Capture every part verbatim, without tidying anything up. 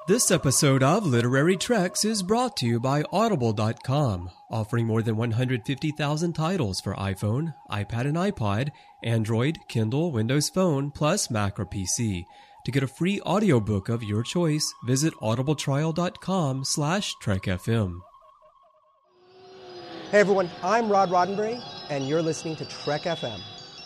This episode of Literary Treks is brought to you by Audible dot com, offering more than one hundred fifty thousand titles for iPhone, iPad and iPod, Android, Kindle, Windows Phone, plus Mac or P C. To get a free audiobook of your choice, visit audibletrial.com slash trekfm. Hey everyone, I'm Rod Roddenberry, and you're listening to Trek F M.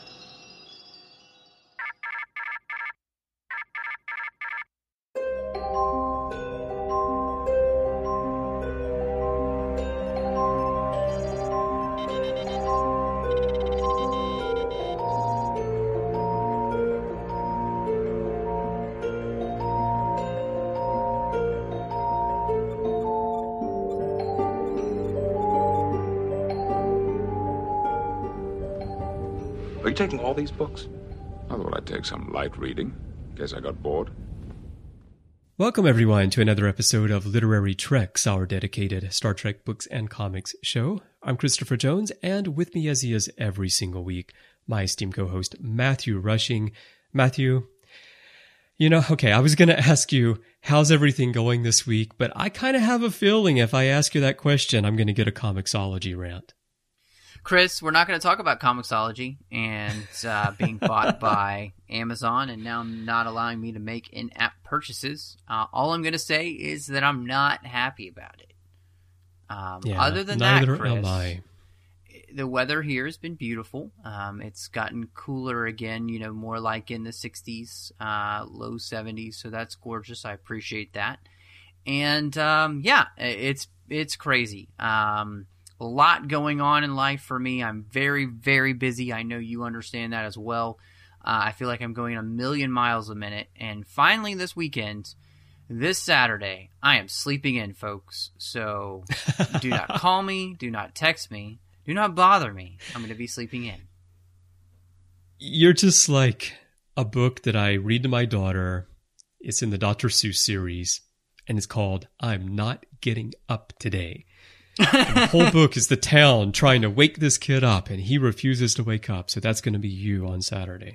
Are you taking all these books? I thought I'd take some light reading, in case I got bored. Welcome everyone to another episode of Literary Treks, our dedicated Star Trek books and comics show. I'm Christopher Jones, and with me as he is every single week, my esteemed co-host Matthew Rushing. Matthew, you know, okay, I was going to ask you, how's everything going this week? But I kind of have a feeling if I ask you that question, I'm going to get a Comixology rant. Chris, we're not going to talk about Comixology and uh, being bought by Amazon and now not allowing me to make in-app purchases. Uh, all I'm going to say is that I'm not happy about it. Um, yeah, other than that, neither Chris, am I. The weather here has been beautiful. Um, it's gotten cooler again, you know, more like in the sixties, uh, low seventies. So that's gorgeous. I appreciate that. And um, yeah, it's it's crazy. Um A lot going on in life for me. I'm very, very busy. I know you understand that as well. Uh, I feel like I'm going a million miles a minute. And finally this weekend, this Saturday, I am sleeping in, folks. So do not call me. Do not text me. Do not bother me. I'm going to be sleeping in. You're just like a book that I read to my daughter. It's in the Doctor Seuss series, and it's called I'm Not Getting Up Today. And the whole book is the town trying to wake this kid up, and he refuses to wake up. So that's going to be you on Saturday.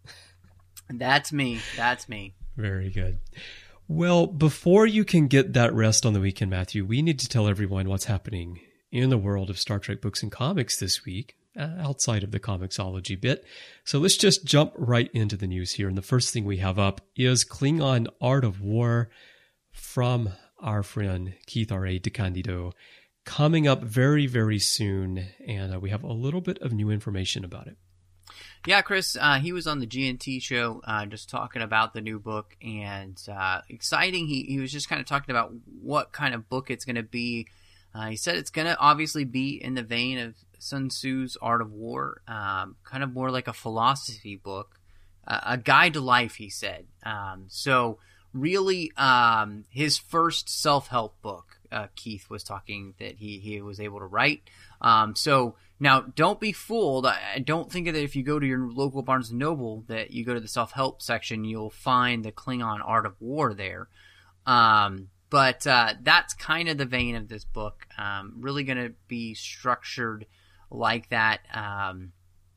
That's me. That's me. Very good. Well, before you can get that rest on the weekend, Matthew, we need to tell everyone what's happening in the world of Star Trek books and comics this week, uh, outside of the Comixology bit. So let's just jump right into the news here. And the first thing we have up is Klingon Art of War from our friend Keith R A. DeCandido, coming up very, very soon, and uh, we have a little bit of new information about it. Yeah, Chris, uh, he was on the G N T show uh, just talking about the new book, and uh, exciting. He, he was just kind of talking about what kind of book it's going to be. Uh, he said it's going to obviously be in the vein of Sun Tzu's Art of War, um, kind of more like a philosophy book, uh, a guide to life, he said. Um, so really um, his first self-help book. Uh, Keith was talking that he, he was able to write. Um, so now don't be fooled. I, I don't think that if you go to your local Barnes and Noble that you go to the self-help section, you'll find the Klingon Art of War there. Um, but uh, that's kind of the vein of this book. Um, really going to be structured like that. Um,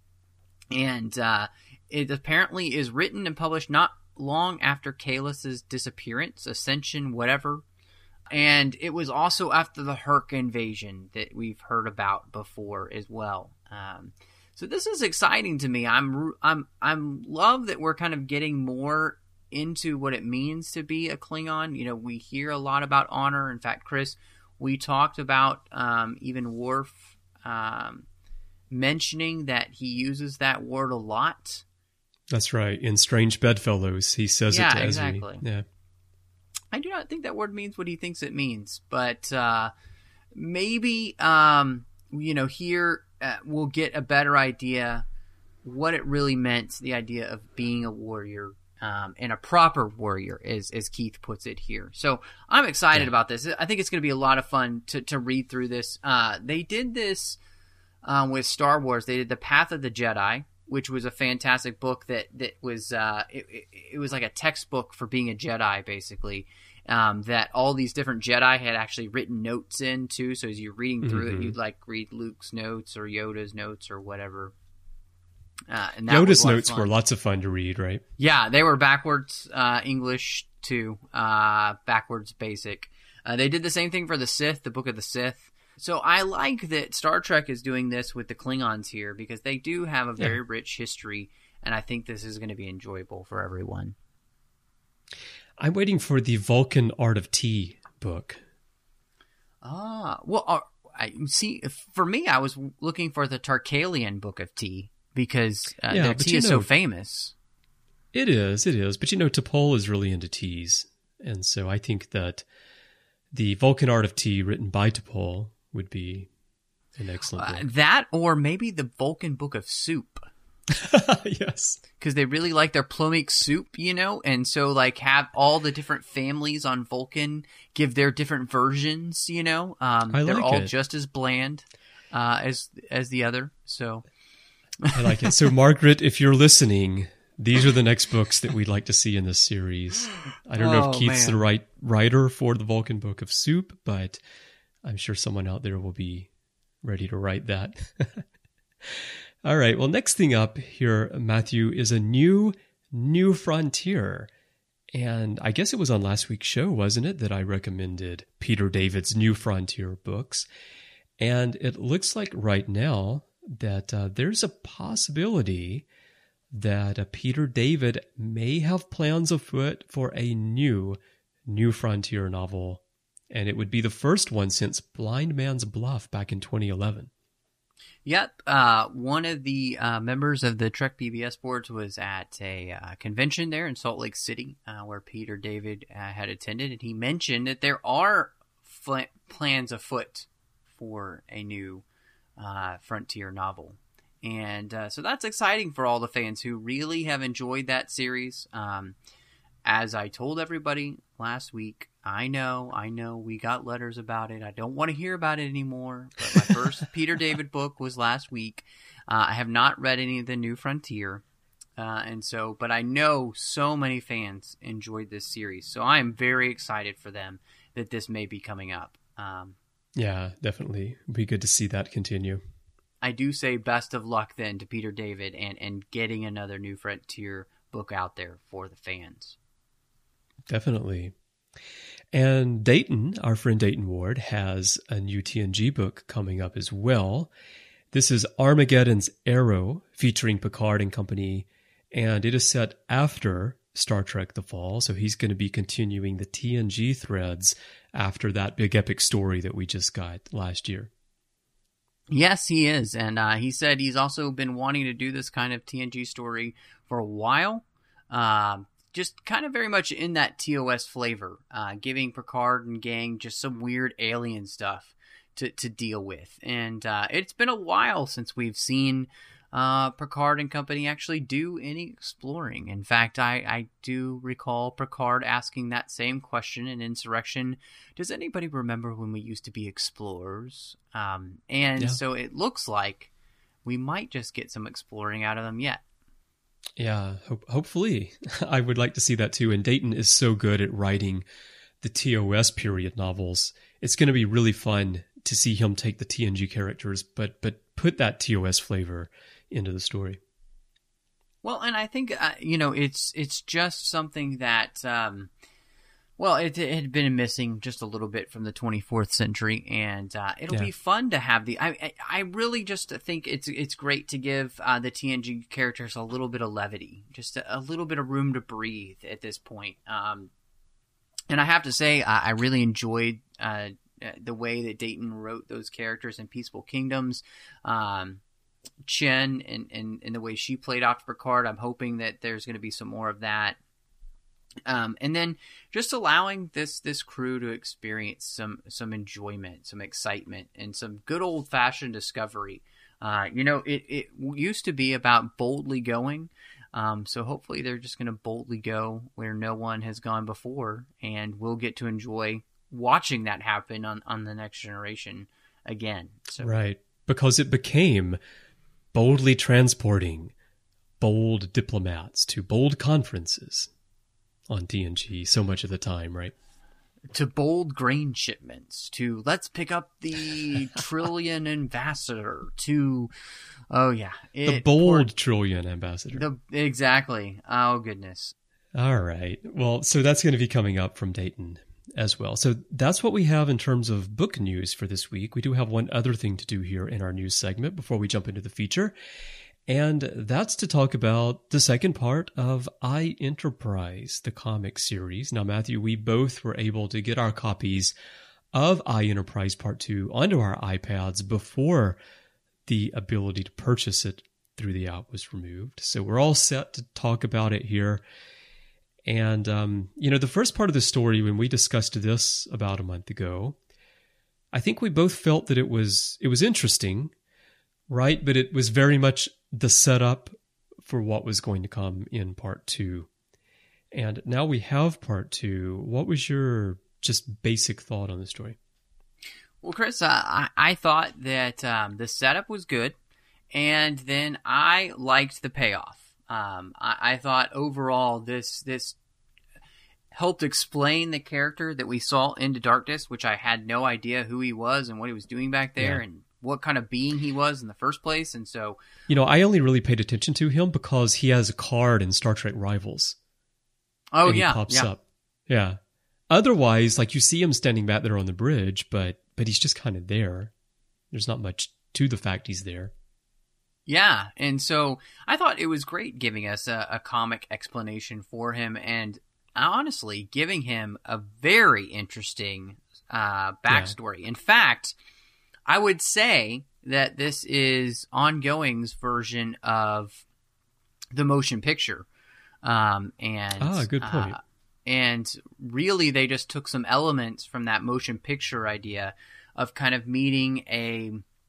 and uh, it apparently is written and published not long after Kahless's disappearance, ascension, whatever. And it was also after the Herc invasion that we've heard about before as well. Um, so this is exciting to me. I'm I'm I'm love that we're kind of getting more into what it means to be a Klingon. You know, we hear a lot about honor. In fact, Chris, we talked about um, even Worf um, mentioning that he uses that word a lot. That's right. In Strange Bedfellows, he says yeah, it to Ezri. Exactly. Yeah. I do not think that word means what he thinks it means, but uh, maybe, um, you know, here uh, we'll get a better idea what it really meant, the idea of being a warrior um, and a proper warrior, as, as Keith puts it here. So I'm excited yeah. about this. I think it's going to be a lot of fun to, to read through this. Uh, they did this um, with Star Wars. They did The Path of the Jedi, which was a fantastic book that, that was uh, it, it, it was like a textbook for being a Jedi, basically. Um, that all these different Jedi had actually written notes in too. So as you're reading through mm-hmm. it, you'd like read Luke's notes or Yoda's notes or whatever. Uh, and that Yoda's notes were lots of fun to read, right? Yeah, they were backwards uh, English too. Uh, backwards basic. Uh, they did the same thing for the Sith, the Book of the Sith. So I like that Star Trek is doing this with the Klingons here because they do have a very yeah. rich history, and I think this is going to be enjoyable for everyone. I'm waiting for the Vulcan Art of Tea book. Ah, well, uh, I see. For me, I was looking for the Tarkalian Book of Tea because uh, yeah, their tea is know, so famous. It is, it is. But you know, T'Pol is really into teas, and so I think that the Vulcan Art of Tea, written by T'Pol, would be an excellent book. Uh, that, or maybe the Vulcan Book of Soup. Yes. Because they really like their Plumik soup, you know? And so, like, have all the different families on Vulcan give their different versions, you know? Um, I they're like all it. just as bland uh, as as the other, so... I like it. So, Margaret, if you're listening, these are the next books that we'd like to see in this series. I don't know Oh, if Keith's man. the right writer for the Vulcan Book of Soup, but I'm sure someone out there will be ready to write that. All right. Well, next thing up here, Matthew, is a new, new frontier. And I guess it was on last week's show, wasn't it, that I recommended Peter David's New Frontier books. And it looks like right now that uh, there's a possibility that uh, Peter David may have plans afoot for a new, New Frontier novel. And it would be the first one since Blind Man's Bluff back in twenty eleven. Yep. Uh, one of the uh, members of the Trek P B S boards was at a uh, convention there in Salt Lake City uh, where Peter David uh, had attended, and he mentioned that there are fl- plans afoot for a new uh, Frontier novel. And uh, so that's exciting for all the fans who really have enjoyed that series. Um, as I told everybody last week, I know, I know we got letters about it. I don't want to hear about it anymore. But my first Peter David book was last week. Uh, I have not read any of the New Frontier. Uh, and so, but I know so many fans enjoyed this series. So I am very excited for them that this may be coming up. Um, Yeah, definitely. It'd be good to see that continue. I do say best of luck then to Peter David and, and getting another New Frontier book out there for the fans. Definitely. And Dayton, our friend Dayton Ward, has a new T N G book coming up as well. This is Armageddon's Arrow, featuring Picard and company, and it is set after Star Trek The Fall, so he's going to be continuing the T N G threads after that big epic story that we just got last year. Yes, he is, and uh, he said he's also been wanting to do this kind of T N G story for a while. Um, Just kind of very much in that T O S flavor, uh, giving Picard and gang just some weird alien stuff to, to deal with. And uh, it's been a while since we've seen uh, Picard and company actually do any exploring. In fact, I, I do recall Picard asking that same question in Insurrection. Does anybody remember when we used to be explorers? Um, and Yeah. so it looks like we might just get some exploring out of them yet. Yeah, hope, hopefully. I would like to see that too. And Dayton is so good at writing the T O S period novels. It's going to be really fun to see him take the T N G characters, but but put that T O S flavor into the story. Well, and I think, uh, you know, it's it's just something that, um, well, it, it had been missing just a little bit from the twenty-fourth century, and uh, it'll Yeah. be fun to have the. I I, I really just think it's it's great to give uh, the T N G characters a little bit of levity, just a, a little bit of room to breathe at this point. Um, and I have to say, I, I really enjoyed uh, the way that Dayton wrote those characters in Peaceful Kingdoms. Um, Chen and, and, and the way she played off Picard, I'm hoping that there's going to be some more of that. Um, and then just allowing this this crew to experience some some enjoyment, some excitement, and some good old fashioned discovery. Uh, you know, it, it used to be about boldly going. Um, so hopefully they're just going to boldly go where no one has gone before, and we'll get to enjoy watching that happen on, on the Next Generation again. So. Right, because it became boldly transporting bold diplomats to bold conferences on T N G so much of the time, right? To bold grain shipments, to let's pick up the Trillion Ambassador, to, oh yeah. The it, bold poor, Trillion Ambassador. The, exactly. Oh, goodness. All right. Well, so that's going to be coming up from Dayton as well. So that's what we have in terms of book news for this week. We do have one other thing to do here in our news segment before we jump into the feature. And that's to talk about the second part of I, Enterprise, the comic series. Now, Matthew, we both were able to get our copies of I, Enterprise Part two onto our iPads before the ability to purchase it through the app was removed. So we're all set to talk about it here. And, um, you know, the first part of the story, when we discussed this about a month ago, I think we both felt that it was it was interesting, right? But it was very much the setup for what was going to come in part two. And now we have part two. What was your just basic thought on the story? Well, Chris, uh, I, I thought that um, the setup was good, and then I liked the payoff. Um, I, I thought overall this this helped explain the character that we saw Into Darkness, which I had no idea who he was and what he was doing back there, yeah. and what kind of being he was in the first place. And so, you know, I only really paid attention to him because he has a card in Star Trek Rivals. Oh, and yeah. He pops yeah. up. Yeah. Otherwise, like you see him standing back there on the bridge, but but he's just kind of there. There's not much to the fact he's there. Yeah, and so I thought it was great giving us a, a comic explanation for him, and honestly, giving him a very interesting uh, backstory. Yeah. In fact, I would say that this is Ongoing's version of the motion picture. Um, and ah, good point. Uh, and really, they just took some elements from that motion picture idea of kind of meeting a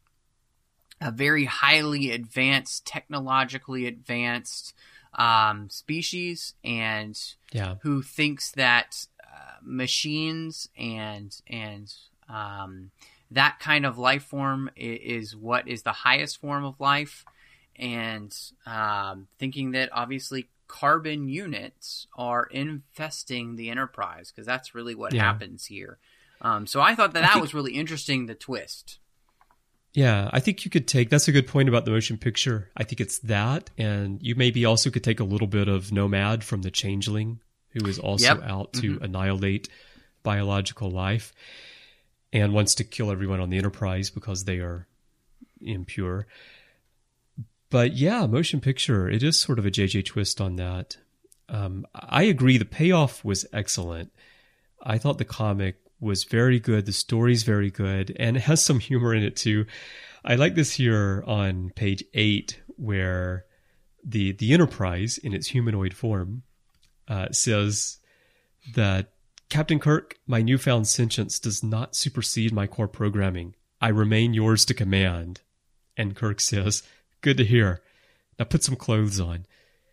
a very highly advanced, technologically advanced um, species, and yeah. who thinks that uh, machines and and um, that kind of life form is, is what is the highest form of life, and um, thinking that obviously carbon units are infesting the Enterprise, because that's really what yeah. happens here. Um, so I thought that I that think- was really interesting, the twist. Yeah, I think you could take, that's a good point about the motion picture. I think it's that, and you maybe also could take a little bit of Nomad from the Changeling, who is also Yep. out to Mm-hmm. annihilate biological life and wants to kill everyone on the Enterprise because they are impure. But yeah, motion picture, it is sort of a J J twist on that. Um, I agree, the payoff was excellent. I thought the comic was very good. The story's very good, and it has some humor in it too. I like this here on page eight, where the the Enterprise in its humanoid form uh, says that Captain Kirk, my newfound sentience does not supersede my core programming. I remain yours to command. And Kirk says, "Good to hear. Now put some clothes on."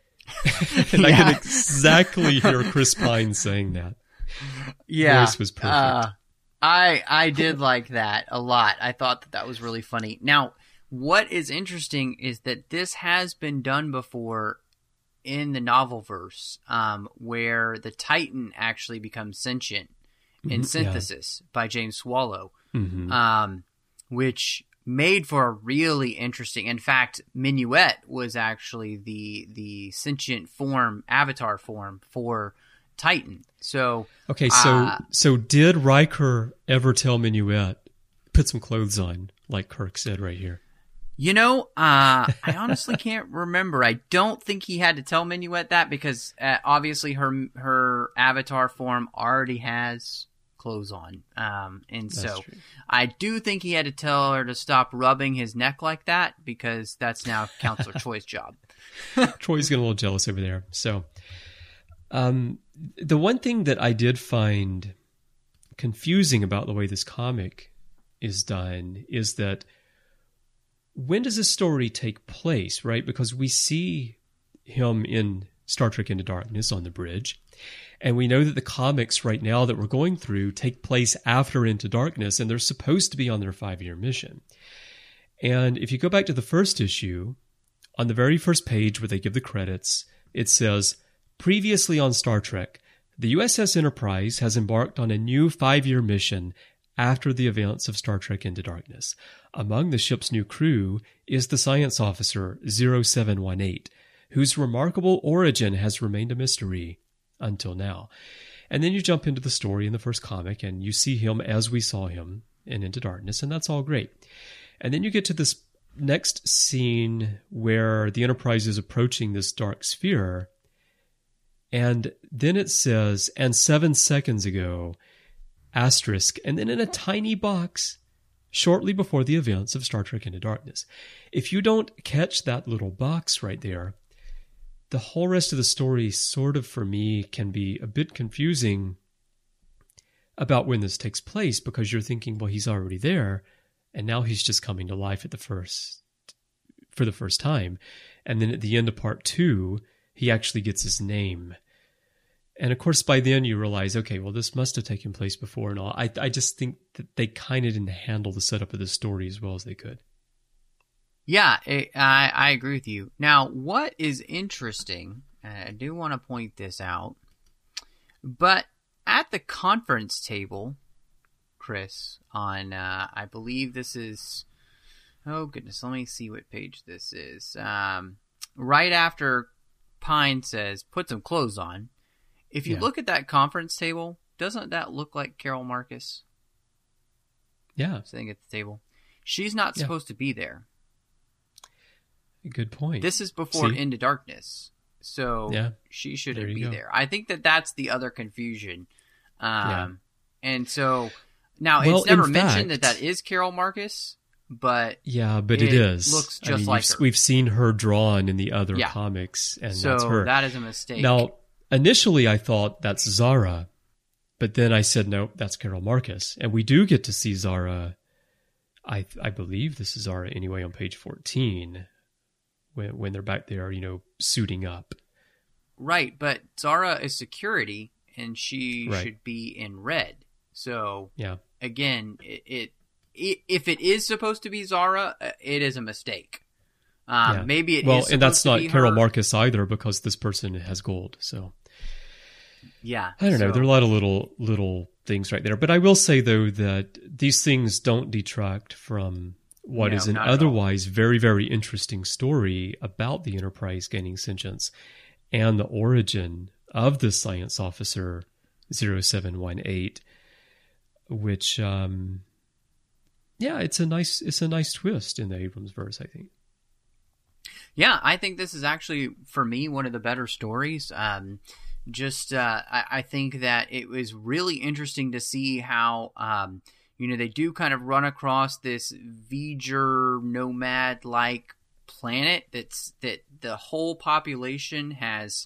And Yeah. I can exactly hear Chris Pine saying that. Yeah, Voice was perfect. Uh, I I did like that a lot. I thought that that was really funny. Now, what is interesting is that this has been done before in the novel verse, um, where the Titan actually becomes sentient in Mhm, Synthesis by James Swallow, Mhm. um, which made for a really interesting. In fact, Minuet was actually the the sentient form, avatar form for Titan. So Okay, so uh, so did Riker ever tell Minuet, put some clothes on, like Kirk said right here? You know, uh, I honestly can't remember. I don't think he had to tell Minuet that, because uh, obviously her her avatar form already has clothes on, um, and That's so true. I do think he had to tell her to stop rubbing his neck like that, because that's now Counselor Choi's job. Troy's getting a little jealous over there. So, um, the one thing that I did find confusing about the way this comic is done is that when does this story take place, right? Because we see him in Star Trek Into Darkness on the bridge, and we know that the comics right now that we're going through take place after Into Darkness, and they're supposed to be on their five-year mission. And if you go back to the first issue, on the very first page where they give the credits, it says, "Previously on Star Trek, the U S S Enterprise has embarked on a new five-year mission after the events of Star Trek Into Darkness. Among the ship's new crew is the science officer zero seven one eight, whose remarkable origin has remained a mystery. until now. And then you jump into the story in the first comic and you see him as we saw him in Into Darkness, and that's all great. And then you get to this next scene where the Enterprise is approaching this dark sphere, and then it says, and seven seconds ago, asterisk, and then in a tiny box, shortly before the events of Star Trek Into Darkness. If you don't catch that little box right there, the whole rest of the story sort of, for me, can be a bit confusing about when this takes place, because you're thinking, well, he's already there, and now he's just coming to life at the first, for the first time. And then at the end of part two, he actually gets his name. And of course, by then you realize, okay, well, this must have taken place before and all. I, I just think that they kind of didn't handle the setup of the story as well as they could. Yeah, it, I, I agree with you. Now, what is interesting, and I do want to point this out, but at the conference table, Chris, on, uh, I believe this is, oh goodness, let me see what page this is. Um, right after Pine says, put some clothes on, if you yeah. look at that conference table, doesn't that look like Carol Marcus? Yeah. Sitting at the table. She's not yeah. supposed to be there. Good point. This is before See? Into Darkness, so yeah. she shouldn't there be go. there. I think that that's the other confusion. Um, yeah. And so, now well, it's never in mentioned fact, that that is Carol Marcus, but yeah, but it, it is. looks just I mean, like you've- her. We've seen her drawn in the other Yeah. comics, and so that's her. that is a mistake. Now, initially I thought that's Zara, but then I said, no, that's Carol Marcus. And we do get to see Zara, I I believe this is Zara anyway, on page fourteen, when when they're back there, you know, suiting up. Right, but Zara is security, and she Right. should be in red. So, Yeah. again, it, it, it if it is supposed to be Zara, uh, it is a mistake. Um, Yeah. Maybe it well, is and that's supposed to not be Carol her. Marcus either, because this person has gold. So Yeah, I don't know. so- There are a lot of little little things right there. But I will say, though, that these things don't detract from what No, is an not at all. otherwise very, very interesting story about the Enterprise gaining sentience and the origin of the science officer zero seven one eight, which, um, yeah, it's a nice it's a nice twist in the Abrams verse, I think. Yeah, I think this is actually, for me, one of the better stories. Um, just, uh, I, I think that it was really interesting to see how, um, you know, they do kind of run across this V'ger nomad-like planet that's that the whole population has,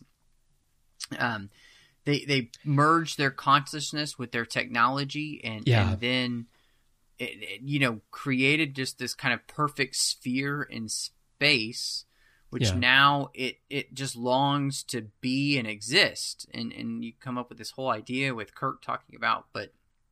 um, they they merge their consciousness with their technology, and Yeah. and then, it, it, you know, created just this kind of perfect sphere in space, which Yeah. now it, it just longs to be and exist. And, and you come up with this whole idea with Kirk talking about, but,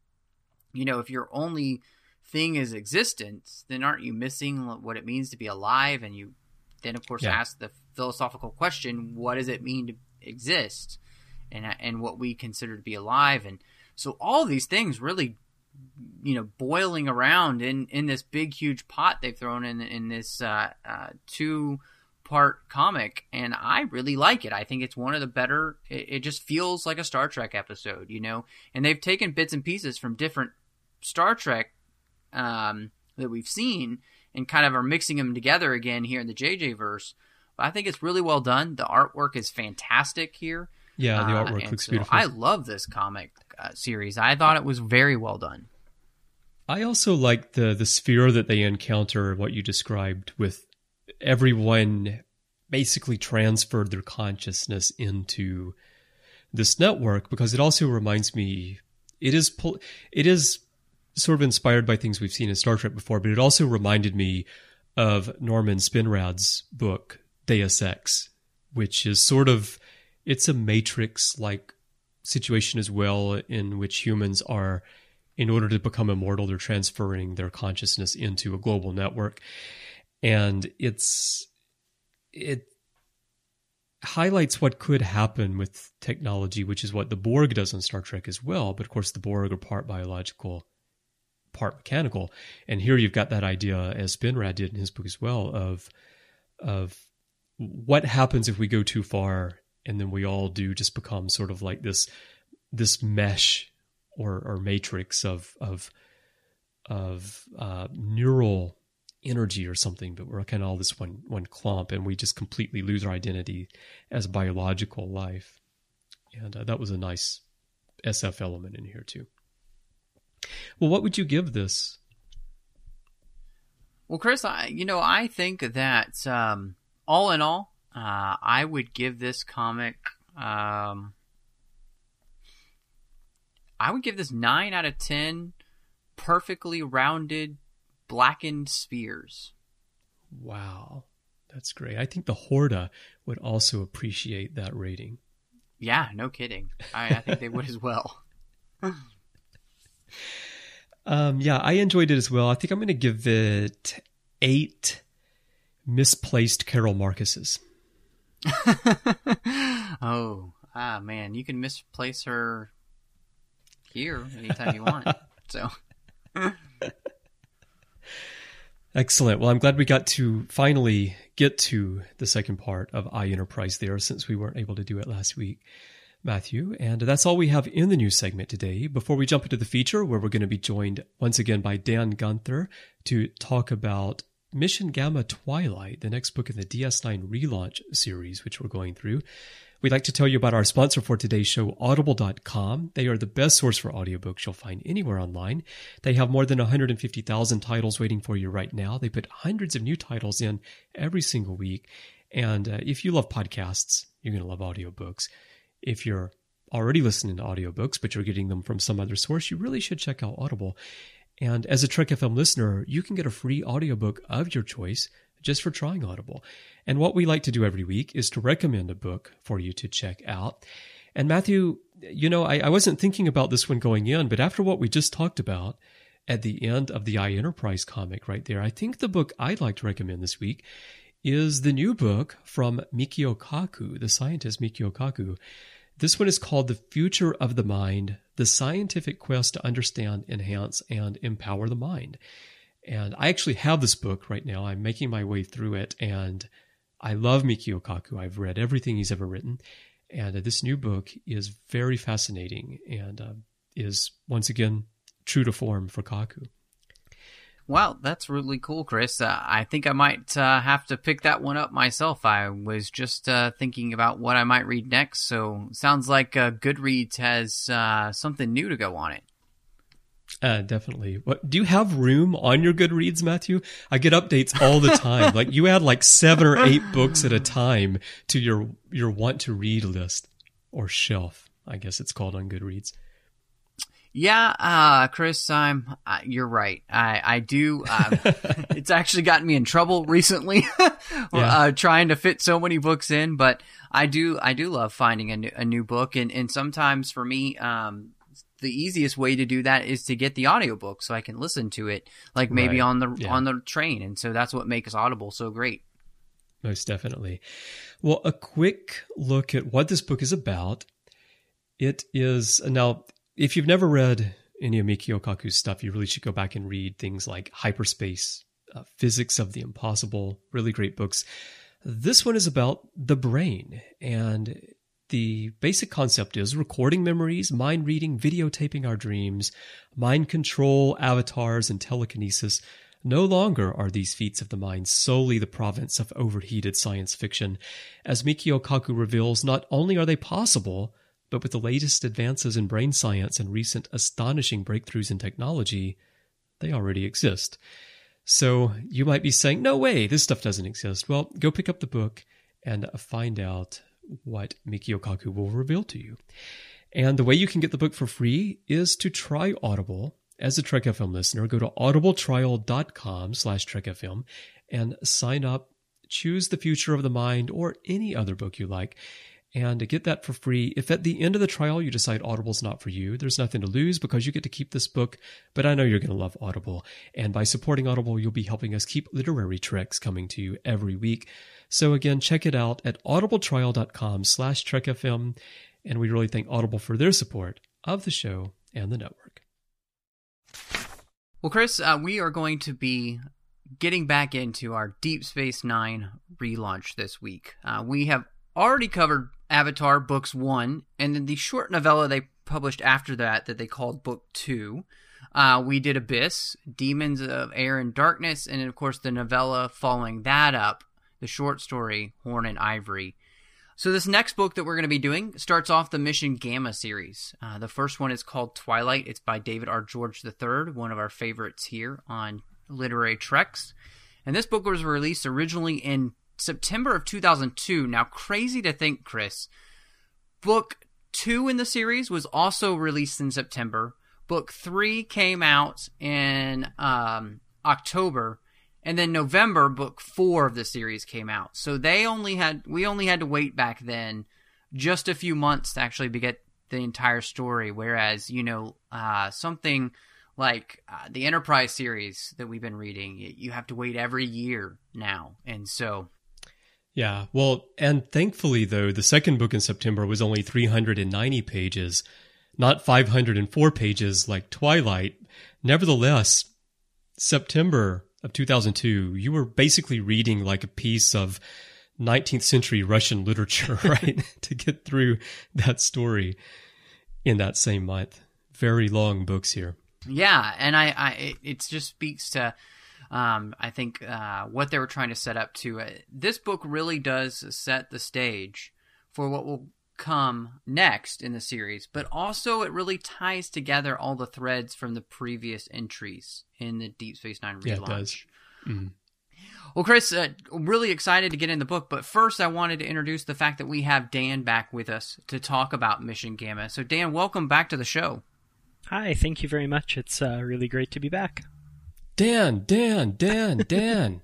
you know, if your only thing is existence, then aren't you missing what it means to be alive? And you then, of course, Yeah. ask the philosophical question, what does it mean to exist? And, and what we consider to be alive. And so all these things really, you know, boiling around in, in this big, huge pot they've thrown in, in this uh, uh, two part comic, and I really like it. I think it's one of the better. It, it just feels like a Star Trek episode, you know. And they've taken bits and pieces from different Star Trek um, that we've seen, and kind of are mixing them together again here in the J J verse. But I think it's really well done. The artwork is fantastic here. Yeah, the Uh, artwork and looks so beautiful. I love this comic uh, series. I thought it was very well done. I also like the the sphere that they encounter, what you described, with everyone basically transferred their consciousness into this network, because it also reminds me, it is pol- it is sort of inspired by things we've seen in Star Trek before, but it also reminded me of Norman Spinrad's book Deus Ex, which is sort of, it's a Matrix-like situation as well, in which humans are, in order to become immortal, they're transferring their consciousness into a global network. And it's it highlights what could happen with technology, which is what the Borg does in Star Trek as well. But of course, the Borg are part biological, part mechanical. And here you've got that idea, as Spinrad did in his book as well, of of what happens if we go too far and then we all do just become sort of like this this mesh or, or matrix of of of uh, neural energy or something, but we're kind of all this one one clump, and we just completely lose our identity as biological life. And uh, that was a nice S F element in here too. Well, what would you give this? Well, Chris, I, you know, I think that um, all in all, uh, I would give this comic, um, I would give this nine out of ten perfectly rounded blackened spheres. Wow, that's great. I think the Horta would also appreciate that rating. Yeah, no kidding. I, I think they would as well. um, yeah, I enjoyed it as well. I think I'm going to give it eight misplaced Carol Marcuses. Oh, ah, man, you can misplace her here anytime you want. So, excellent. Well, I'm glad we got to finally get to the second part of I Enterprise there, since we weren't able to do it last week, Matthew. And that's all we have in the news segment today. Before we jump into the feature, where we're going to be joined once again by Dan Gunther to talk about Mission Gamma Twilight, the next book in the D S nine relaunch series, which we're going through, we'd like to tell you about our sponsor for today's show, audible dot com. They are the best source for audiobooks you'll find anywhere online. They have more than one hundred fifty thousand titles waiting for you right now. They put hundreds of new titles in every single week. And uh, if you love podcasts, you're going to love audiobooks. If you're already listening to audiobooks, but you're getting them from some other source, you really should check out Audible. And as a Trek F M listener, you can get a free audiobook of your choice just for trying Audible. And what we like to do every week is to recommend a book for you to check out. And Matthew, you know, I, I wasn't thinking about this one going in, but after what we just talked about at the end of the I Enterprise comic right there, I think the book I'd like to recommend this week is the new book from Mikio Kaku, the scientist Mikio Kaku. This one is called The Future of the Mind, The Scientific Quest to Understand, Enhance, and Empower the Mind. And I actually have this book right now. I'm making my way through it, and I love Mikio Kaku. I've read everything he's ever written, and uh, this new book is very fascinating and uh, is, once again, true to form for Kaku. Wow, that's really cool, Chris. Uh, I think I might uh, have to pick that one up myself. I was just uh, thinking about what I might read next, so sounds like uh, Goodreads has uh, something new to go on it. Uh, definitely. What do you have room on your Goodreads, Matthew? I get updates all the time. Like you add like seven or eight books at a time to your your want to read list or shelf, I guess it's called on Goodreads. Yeah, uh, Chris, I'm. Uh, you're right. I I do. Uh, it's actually gotten me in trouble recently, yeah. uh, trying to fit so many books in. But I do. I do love finding a new a new book, and and sometimes for me, um, the easiest way to do that is to get the audiobook so I can listen to it, like maybe right. on the yeah. on the train. And so that's what makes Audible so great. Most definitely. Well, a quick look at what this book is about. It is now. If you've never read any of Mikio Kaku's stuff, you really should go back and read things like Hyperspace, uh, Physics of the Impossible, really great books. This one is about the brain, and the basic concept is recording memories, mind reading, videotaping our dreams, mind control, avatars, and telekinesis. No longer are these feats of the mind solely the province of overheated science fiction. As Mikio Kaku reveals, not only are they possible, but with the latest advances in brain science and recent astonishing breakthroughs in technology, they already exist. So you might be saying, no way, this stuff doesn't exist. Well, go pick up the book and find out what Mikio Kaku will reveal to you. And the way you can get the book for free is to try Audible. As a Trek F M listener, go to audibletrial.com slash trekfm and sign up, choose The Future of the Mind or any other book you like, and to get that for free. If at the end of the trial you decide Audible's not for you, there's nothing to lose because you get to keep this book, but I know you're going to love Audible. And by supporting Audible, you'll be helping us keep literary treks coming to you every week. So again, check it out at audibletrial.com slash trekfm, and we really thank Audible for their support of the show and the network. Well, Chris, uh, we are going to be getting back into our Deep Space Nine relaunch this week. Uh, we have already covered Avatar Books One, and then the short novella they published after that that they called Book Two. Uh, we did Abyss, Demons of Air and Darkness, and then, of course, the novella following that up, the short story, Horn and Ivory. So this next book that we're going to be doing starts off the Mission Gamma series. Uh, the first one is called Twilight. It's by David R. George the third, one of our favorites here on Literary Treks. And this book was released originally in September of two thousand two. Now, crazy to think, Chris, book two in the series was also released in September. Book three came out in um, October, and then November, book four of the series came out. So they only had we only had to wait back then just a few months to actually get the entire story. Whereas, you know, uh, something like uh, the Enterprise series that we've been reading, you have to wait every year now, and so. Yeah, well, and thankfully, though, the second book in September was only three hundred ninety pages, not five hundred four pages like Twilight. Nevertheless, September of two thousand two, you were basically reading like a piece of nineteenth century Russian literature, right? To get through that story in that same month. Very long books here. Yeah, and I, I it, it just speaks to, um, I think, uh, what they were trying to set up to. Uh, this book really does set the stage for what will come next in the series, but also it really ties together all the threads from the previous entries in the Deep Space Nine relaunch. Yeah, it does. Mm-hmm. Well, Chris, uh, really excited to get in the book, but first I wanted to introduce the fact that we have Dan back with us to talk about Mission Gamma. So Dan, welcome back to the show. Hi, thank you very much. It's uh, really great to be back. Dan, Dan, Dan, Dan.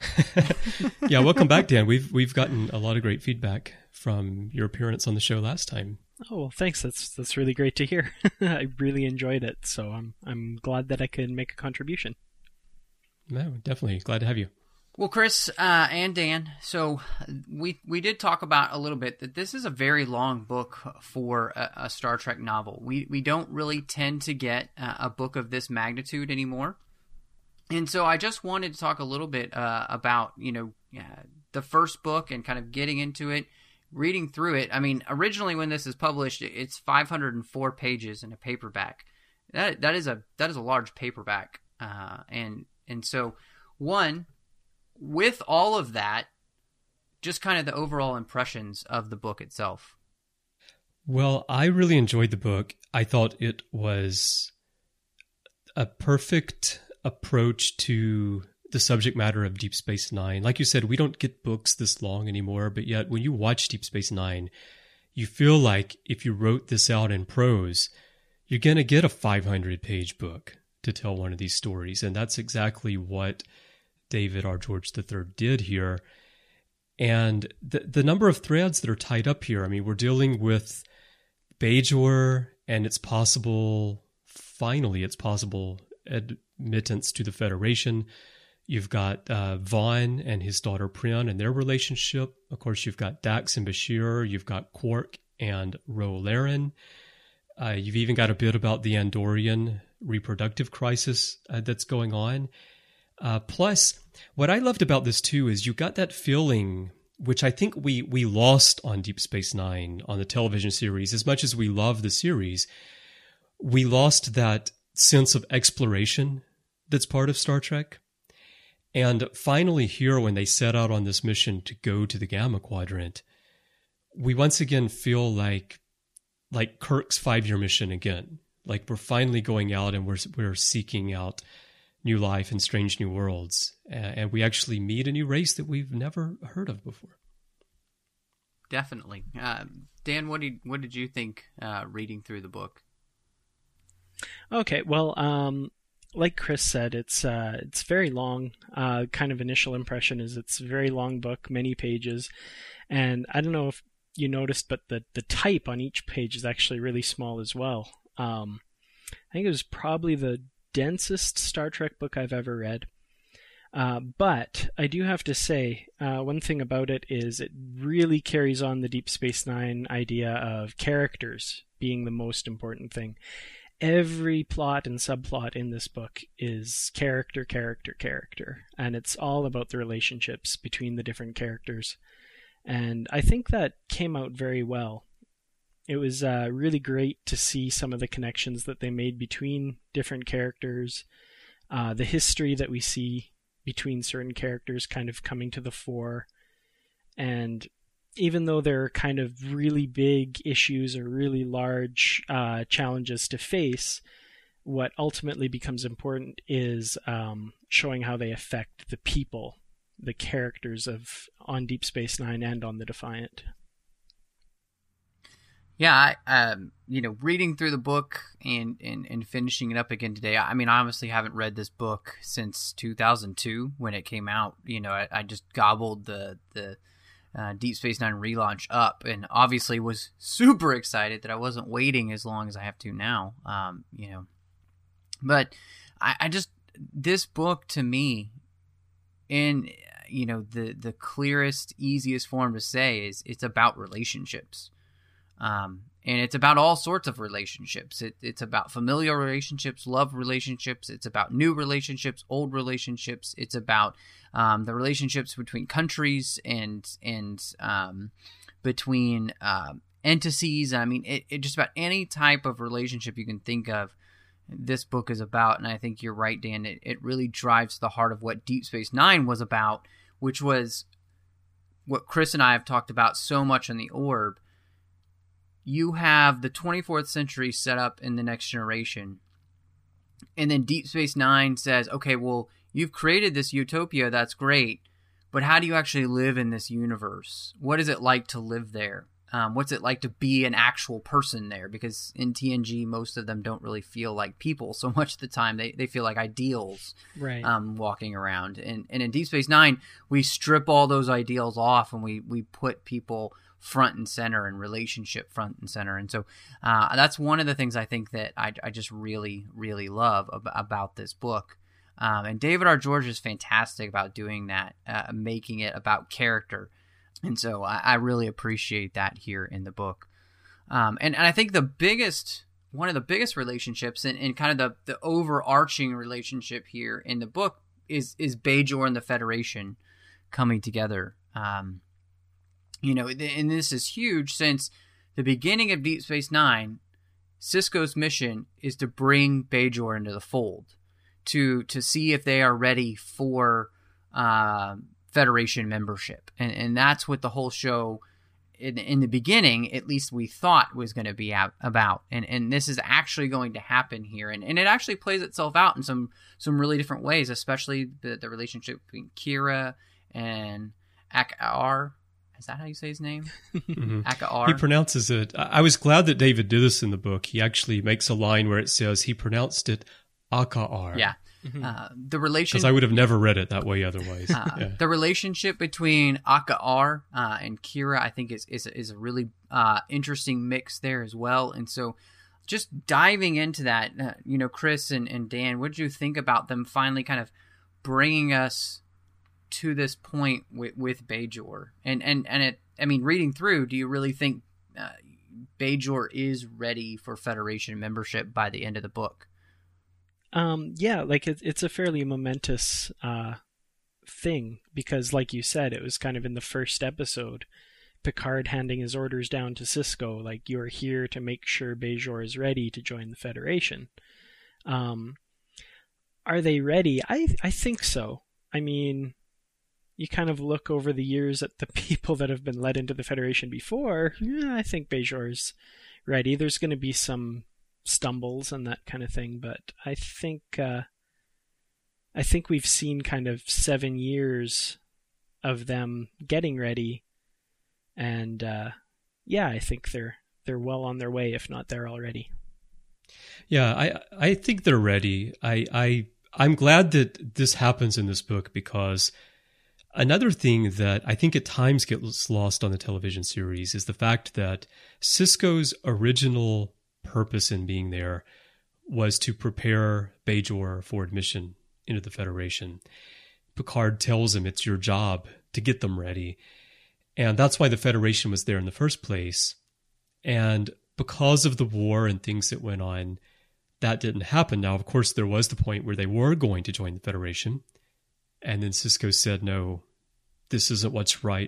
Yeah, welcome back, Dan. We've we've gotten a lot of great feedback from your appearance on the show last time. Oh, well, thanks. That's that's really great to hear. I really enjoyed it, so I'm I'm glad that I could make a contribution. No, definitely glad to have you. Well, Chris uh, and Dan, so we we did talk about a little bit that this is a very long book for a, a Star Trek novel. We we don't really tend to get uh, a book of this magnitude anymore. And so I just wanted to talk a little bit uh, about, you know, uh, the first book and kind of getting into it, reading through it. I mean, originally when this is published, it's five hundred four pages in a paperback. That that is a that is a large paperback, uh, and and so one. With all of that, just kind of the overall impressions of the book itself. Well, I really enjoyed the book. I thought it was a perfect approach to the subject matter of Deep Space Nine. Like you said, we don't get books this long anymore, but yet when you watch Deep Space Nine, you feel like if you wrote this out in prose, you're going to get a five hundred page book to tell one of these stories. And that's exactly what David R. George the third did here. And the the number of threads that are tied up here, I mean, we're dealing with Bajor and it's possible, finally, it's possible admittance to the Federation. You've got uh, Vaughn and his daughter Prin and their relationship. Of course, you've got Dax and Bashir. You've got Quark and Ro Laren. Uh, you've even got a bit about the Andorian reproductive crisis uh, that's going on. Uh, plus, what I loved about this too is you got that feeling, which I think we we lost on Deep Space Nine on the television series. As much as we love the series, we lost that sense of exploration that's part of Star Trek. And finally here, when they set out on this mission to go to the Gamma Quadrant, we once again feel like like Kirk's five-year mission again. Like we're finally going out and we're we're seeking out new life and strange new worlds. Uh, and we actually meet a new race that we've never heard of before. Definitely. Uh, Dan, what did what did you think uh, reading through the book? Okay, well, um, like Chris said, it's uh, it's very long. Uh, kind of initial impression is it's a very long book, many pages. And I don't know if you noticed, but the, the type on each page is actually really small as well. Um, I think it was probably the densest Star Trek book I've ever read. Uh, but I do have to say, uh, one thing about it is it really carries on the Deep Space Nine idea of characters being the most important thing. Every plot and subplot in this book is character, character, character. And it's all about the relationships between the different characters. And I think that came out very well. It was uh, really great to see some of the connections that they made between different characters, uh, the history that we see between certain characters kind of coming to the fore. And even though there are kind of really big issues or really large uh, challenges to face, what ultimately becomes important is um, showing how they affect the people, the characters of on Deep Space Nine and on the Defiant. Yeah, I, um, you know, reading through the book and, and, and finishing it up again today. I mean, I honestly haven't read this book since two thousand two when it came out. You know, I, I just gobbled the the uh, Deep Space Nine relaunch up, and obviously was super excited that I wasn't waiting as long as I have to now. Um, you know, but I, I just this book to me, in you know the the clearest, easiest form to say is it's about relationships. Um, and it's about all sorts of relationships. It, it's about familial relationships, love relationships. It's about new relationships, old relationships. It's about um, the relationships between countries and and um, between uh, entities. I mean, it, it just about any type of relationship you can think of. This book is about, and I think you're right, Dan. It, it really drives the heart of what Deep Space Nine was about, which was what Chris and I have talked about so much in the Orb. You have the twenty-fourth century set up in the Next Generation. And then Deep Space Nine says, okay, well, you've created this utopia, that's great, but how do you actually live in this universe? What is it like to live there? Um, what's it like to be an actual person there? Because in T N G, most of them don't really feel like people so much of the time. They they feel like ideals, right. um, walking around. And, and in Deep Space Nine, we strip all those ideals off and we, we put people front and center and relationship front and center. And so uh, that's one of the things I think that I, I just really, really love ab- about this book. Um, and David R. George is fantastic about doing that, uh, making it about character. And so I, I really appreciate that here in the book. Um, and, and I think the biggest, one of the biggest relationships and, and kind of the, the overarching relationship here in the book is, is Bajor and the Federation coming together. Um, You know, and this is huge since the beginning of Deep Space Nine, Sisko's mission is to bring Bajor into the fold, to to see if they are ready for uh, Federation membership. And and that's what the whole show, in, in the beginning, at least we thought was going to be out, about. And and this is actually going to happen here. And, and it actually plays itself out in some, some really different ways, especially the, the relationship between Kira and Akar. Is that how you say his name? Mm-hmm. Akar. He pronounces it. I was glad that David did this in the book. He actually makes a line where it says he pronounced it Akar. Yeah. Mm-hmm. Uh, the relation. Because I would have never read it that way otherwise. Uh, yeah. The relationship between Akar uh, and Kira, I think, is is, is a really uh, interesting mix there as well. And so, just diving into that, uh, you know, Chris and, and Dan, what did you think about them finally kind of bringing us to this point with, with Bajor? And, and, and it, I mean, reading through, do you really think uh, Bajor is ready for Federation membership by the end of the book? Um, yeah, like it, it's a fairly momentous uh, thing because, like you said, it was kind of in the first episode, Picard handing his orders down to Sisko, like, you're here to make sure Bajor is ready to join the Federation. Um, are they ready? I I think so. I mean, you kind of look over the years at the people that have been led into the Federation before. Yeah, I think Bajor's ready. There's going to be some stumbles and that kind of thing, but I think uh, I think we've seen kind of seven years of them getting ready, and uh, yeah, I think they're they're well on their way, if not there already. Yeah, I I think they're ready. I I I'm glad that this happens in this book because another thing that I think at times gets lost on the television series is the fact that Sisko's original purpose in being there was to prepare Bajor for admission into the Federation. Picard tells him it's your job to get them ready. And that's why the Federation was there in the first place. And because of the war and things that went on, that didn't happen. Now, of course, there was the point where they were going to join the Federation. And then Sisko said, no, this isn't what's right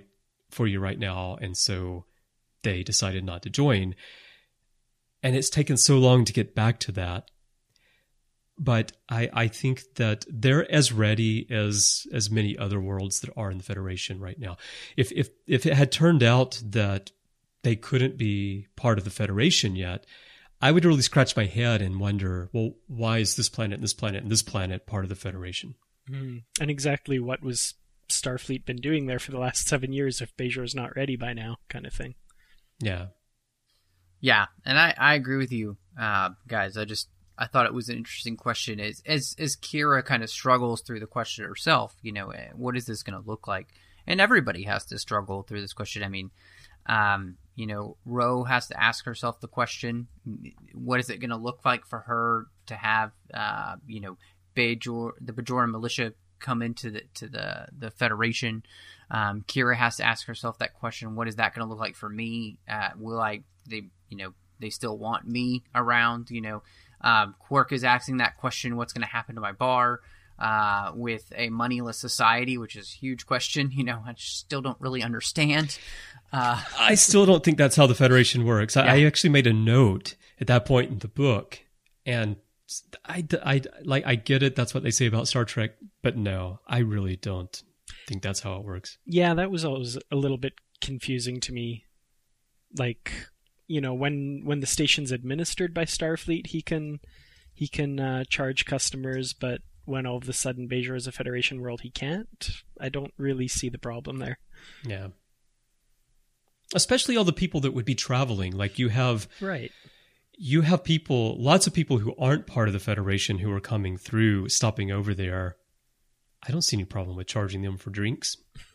for you right now. And so they decided not to join. And it's taken so long to get back to that. But I, I think that they're as ready as as many other worlds that are in the Federation right now. If if if it had turned out that they couldn't be part of the Federation yet, I would really scratch my head and wonder, well, why is this planet and this planet and this planet part of the Federation? Mm. And exactly what was Starfleet been doing there for the last seven years if Bajor's not ready by now, kind of thing. Yeah. Yeah, and I, I agree with you, uh, guys. I just I thought it was an interesting question. As as as Kira kind of struggles through the question herself, you know, what is this going to look like? And everybody has to struggle through this question. I mean, um, you know, Ro has to ask herself the question: what is it going to look like for her to have, uh, you know, Bajor, the Bajoran militia come into the to the the Federation? Um, Kira has to ask herself that question: what is that going to look like for me? Uh, will I they you know they still want me around? You know, um, Quark is asking that question: what's going to happen to my bar uh, with a moneyless society? Which is a huge question. You know, I still don't really understand. Uh, I still don't think that's how the Federation works. I, Yeah. I actually made a note at that point in the book, and I, I, like, I get it. That's what they say about Star Trek, but no, I really don't think that's how it works. Yeah, that was always a little bit confusing to me. Like, you know, when when the station's administered by Starfleet, he can he can uh, charge customers, but when all of a sudden Bajor is a Federation world, he can't. I don't really see the problem there. Yeah. Especially all the people that would be traveling. Like you have, Right. you have people, lots of people who aren't part of the Federation who are coming through, stopping over there. I don't see any problem with charging them for drinks.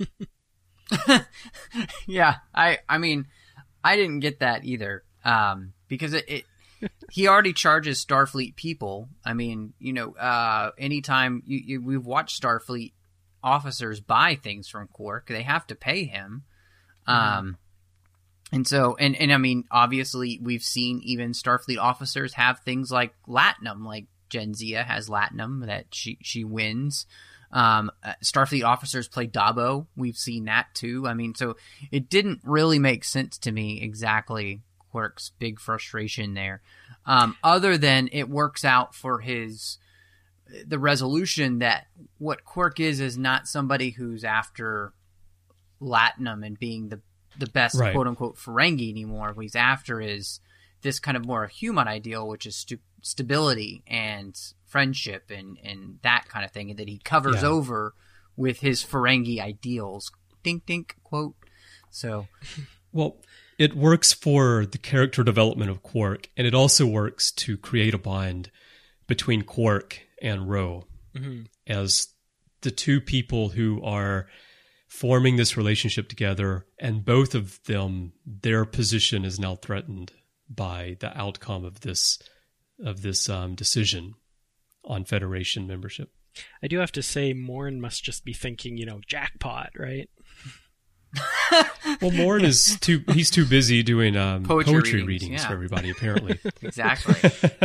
yeah, I I mean, I didn't get that either, um, because it, it he already charges Starfleet people. I mean, you know, uh, anytime you, you, we've watched Starfleet officers buy things from Quark, they have to pay him. Mm-hmm. Um, and so, and, and I mean, obviously, we've seen even Starfleet officers have things like latinum, like Jenzia has latinum that she she wins. Um, uh, Starfleet officers play Dabo. We've seen that too. I mean, so it didn't really make sense to me exactly Quark's big frustration there. Um, other than it works out for his, the resolution that what Quark is, is not somebody who's after latinum and being the, the best Right. quote unquote Ferengi anymore. What he's after is this kind of more human ideal, which is stu- stability and friendship and, and that kind of thing, and that he covers Yeah. over with his Ferengi ideals. Dink, dink, quote. So, Well, it works for the character development of Quark, and it also works to create a bond between Quark and Ro Mm-hmm. as the two people who are forming this relationship together, and both of them, their position is now threatened by the outcome of this of this um, decision on Federation membership. I do have to say, Morn must just be thinking, you know, jackpot, right? Well, Morn is too he's too busy doing um, Poetry poetry, readings, readings, yeah. for everybody, apparently. exactly.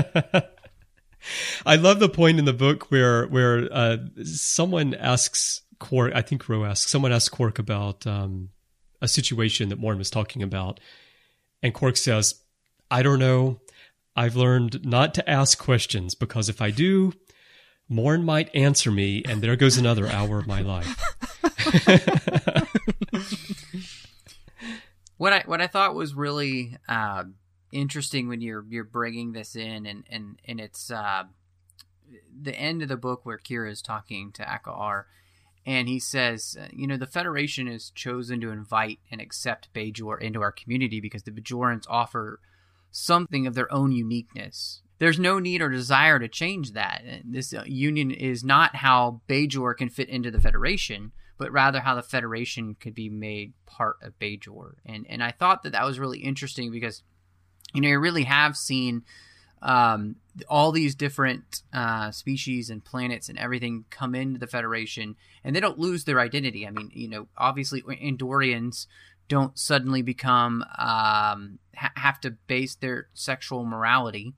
I love the point in the book where where uh, someone asks Quark, I think Ro asks, someone asks Quark about um, a situation that Morn was talking about, and Quark says, I don't know. I've learned not to ask questions because if I do, Morn might answer me, and there goes another hour of my life. What I what I thought was really uh, interesting when you're you're bringing this in, and and and it's uh, the end of the book where Kira is talking to Akar, and he says, uh, you know, the Federation has chosen to invite and accept Bajor into our community because the Bajorans offer something of their own uniqueness. There's no need or desire to change that. This uh, union is not how Bajor can fit into the Federation, but rather how the Federation could be made part of Bajor. And and I thought that that was really interesting because, you know, you really have seen um, all these different uh, species and planets and everything come into the Federation, and they don't lose their identity. I mean, you know, obviously Andorians don't suddenly become um, ha- have to base their sexual morality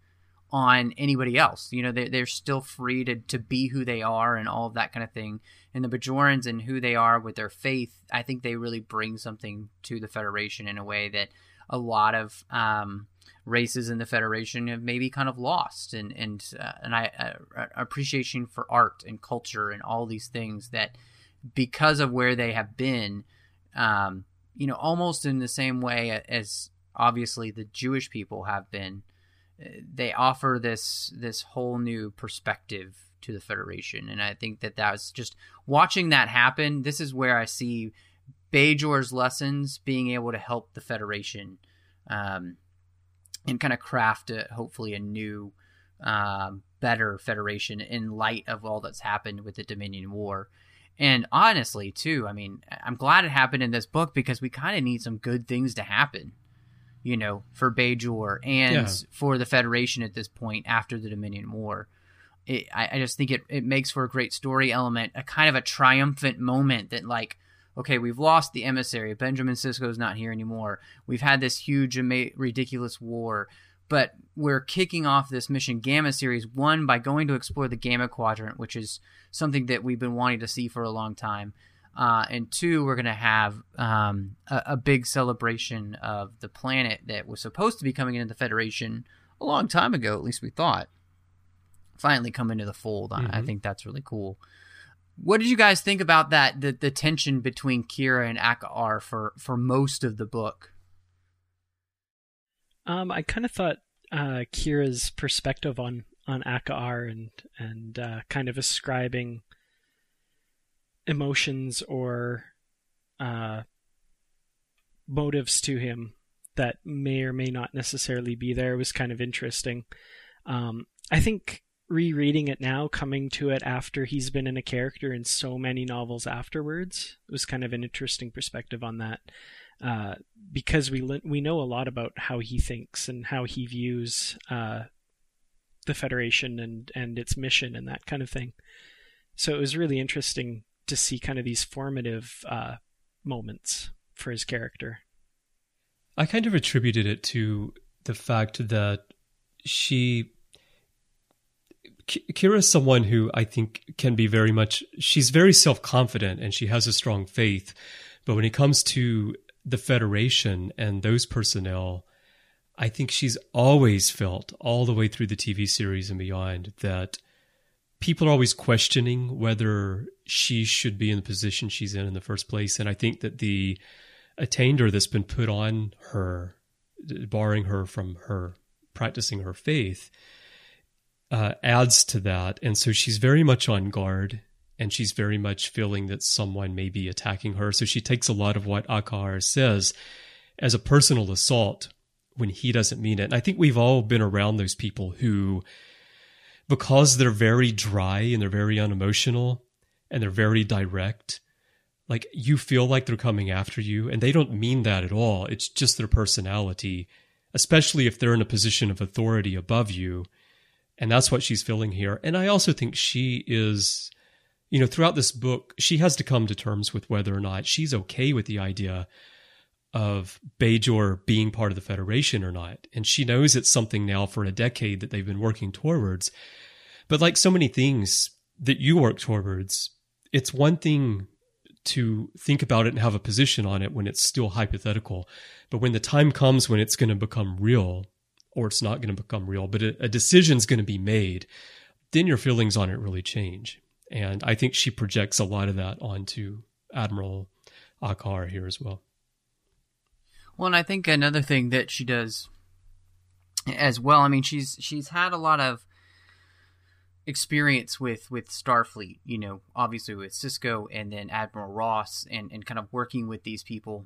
on anybody else. You know, they're, they're still free to, to be who they are and all of that kind of thing. And the Bajorans and who they are with their faith, I think they really bring something to the Federation in a way that a lot of um, races in the Federation have maybe kind of lost. And and uh, and I uh, appreciation for art and culture and all these things that, because of where they have been, um, you know, almost in the same way as obviously the Jewish people have been, they offer this this whole new perspective to the Federation. And I think that that was just watching that happen. This is where I see Bajor's lessons being able to help the Federation um, and kind of craft a, hopefully a new, um, better Federation in light of all that's happened with the Dominion War. And honestly, too, I mean, I'm glad it happened in this book because we kind of need some good things to happen, you know, for Bajor and yeah. for the Federation at this point after the Dominion War. It, I, I just think it, it makes for a great story element, a kind of a triumphant moment that, like, okay, we've lost the emissary. Benjamin Sisko's not here anymore. We've had this huge, ama- ridiculous war, but we're kicking off this Mission Gamma series, one, by going to explore the Gamma Quadrant, which is something that we've been wanting to see for a long time. Uh, and two, we're going to have um, a, a big celebration of the planet that was supposed to be coming into the Federation a long time ago, at least we thought. Finally come into the fold. Mm-hmm. I think that's really cool. What did you guys think about that, the, the tension between Kira and Aka'ar for, for most of the book? Um, I kind of thought uh, Kira's perspective on, on Aka'ar and, and uh, kind of ascribing emotions or uh, motives to him that may or may not necessarily be there was kind of interesting. Um, I think rereading it now, coming to it after he's been in a character in so many novels afterwards, was kind of an interesting perspective on that. Uh, because we we know a lot about how he thinks and how he views uh, the Federation and, and its mission and that kind of thing. So it was really interesting to see kind of these formative uh, moments for his character. I kind of attributed it to the fact that she... Kira is someone who I think can be very much... She's very self-confident and she has a strong faith. But when it comes to the Federation and those personnel, I think she's always felt, all the way through the T V series and beyond, that people are always questioning whether she should be in the position she's in in the first place. And I think that the attainder that's been put on her, barring her from her practicing her faith, uh, adds to that. And so she's very much on guard, and she's very much feeling that someone may be attacking her. So she takes a lot of what Aka'ar says as a personal assault when he doesn't mean it. And I think we've all been around those people who, because they're very dry and they're very unemotional and they're very direct, like you feel like they're coming after you, and they don't mean that at all. It's just their personality, especially if they're in a position of authority above you. And that's what she's feeling here. And I also think she is, you know, throughout this book, she has to come to terms with whether or not she's okay with the idea of Bajor being part of the Federation or not. And she knows it's something now for a decade that they've been working towards. But like so many things that you work towards, it's one thing to think about it and have a position on it when it's still hypothetical. But when the time comes when it's going to become real, or it's not going to become real, but a, a decision's going to be made, then your feelings on it really change. And I think she projects a lot of that onto Admiral Aka'ar here as well. Well, and I think another thing that she does as well, I mean, she's she's had a lot of experience with, with Starfleet, you know, obviously with Sisko and then Admiral Ross and, and kind of working with these people.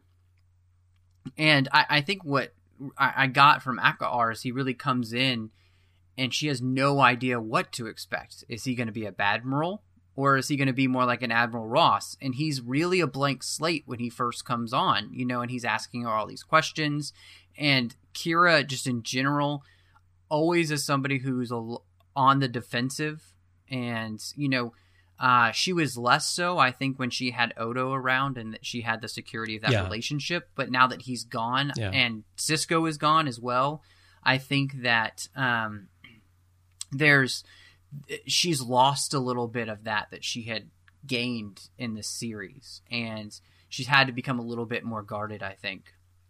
And I, I think what I, I got from Aka'ar is he really comes in and she has no idea what to expect. Is he going to be a Badmiral? Or is he going to be more like an Admiral Ross? And he's really a blank slate when he first comes on, you know, and he's asking her all these questions. And Kira, just in general, always is somebody who's a, on the defensive. And, you know, uh, she was less so, I think, when she had Odo around and that she had the security of that yeah. relationship. But now that he's gone yeah. and Sisko is gone as well, I think that... Um, there's she's lost a little bit of that that she had gained in this series, and she's had to become a little bit more guarded, I think.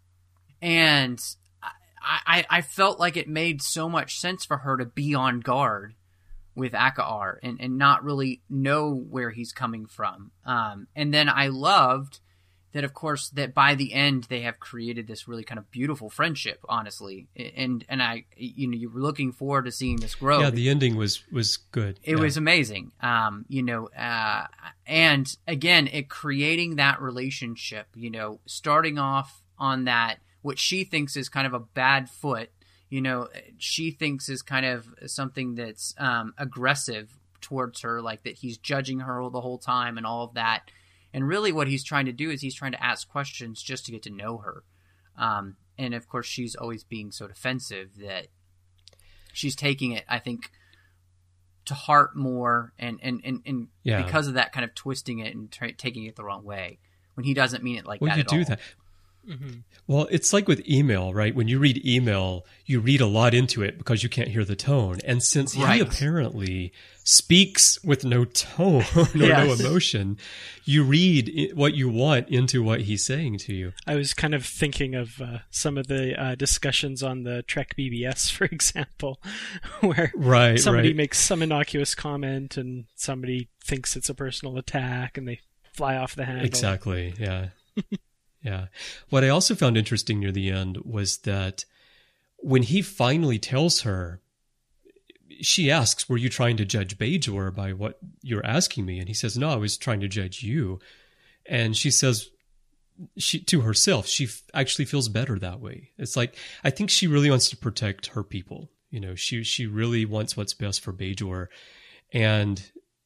And I, I, I felt like it made so much sense for her to be on guard with Aka'ar and, and not really know where he's coming from. Um, and then I loved that, of course, that by the end they have created this really kind of beautiful friendship, honestly. And and I, you know, you were looking forward to seeing this grow. Yeah, the ending was was good. It yeah. was amazing. Um, you know, uh, and again, it creating that relationship. You know, starting off on that what she thinks is kind of a bad foot. You know, she thinks is kind of something that's um, aggressive towards her, like that he's judging her the whole time and all of that. And really what he's trying to do is he's trying to ask questions just to get to know her. Um, and, of course, she's always being so defensive that she's taking it, I think, to heart more and, and, and, and yeah. because of that, kind of twisting it and tra- taking it the wrong way when he doesn't mean it like well, that you at do all. That. Mm-hmm. Well, it's like with email, right? When you read email, you read a lot into it because you can't hear the tone. And since right. he apparently speaks with no tone or yes. no emotion, you read what you want into what he's saying to you. I was kind of thinking of uh, some of the uh, discussions on the Trek B B S, for example, where right, somebody right. makes some innocuous comment and somebody thinks it's a personal attack and they fly off the handle. Exactly, yeah. Yeah. What I also found interesting near the end was that when he finally tells her, she asks, were you trying to judge Bajor by what you're asking me? And he says, no, I was trying to judge you. And she says she to herself, she f- actually feels better that way. It's like, I think she really wants to protect her people. You know, she, she really wants what's best for Bajor. And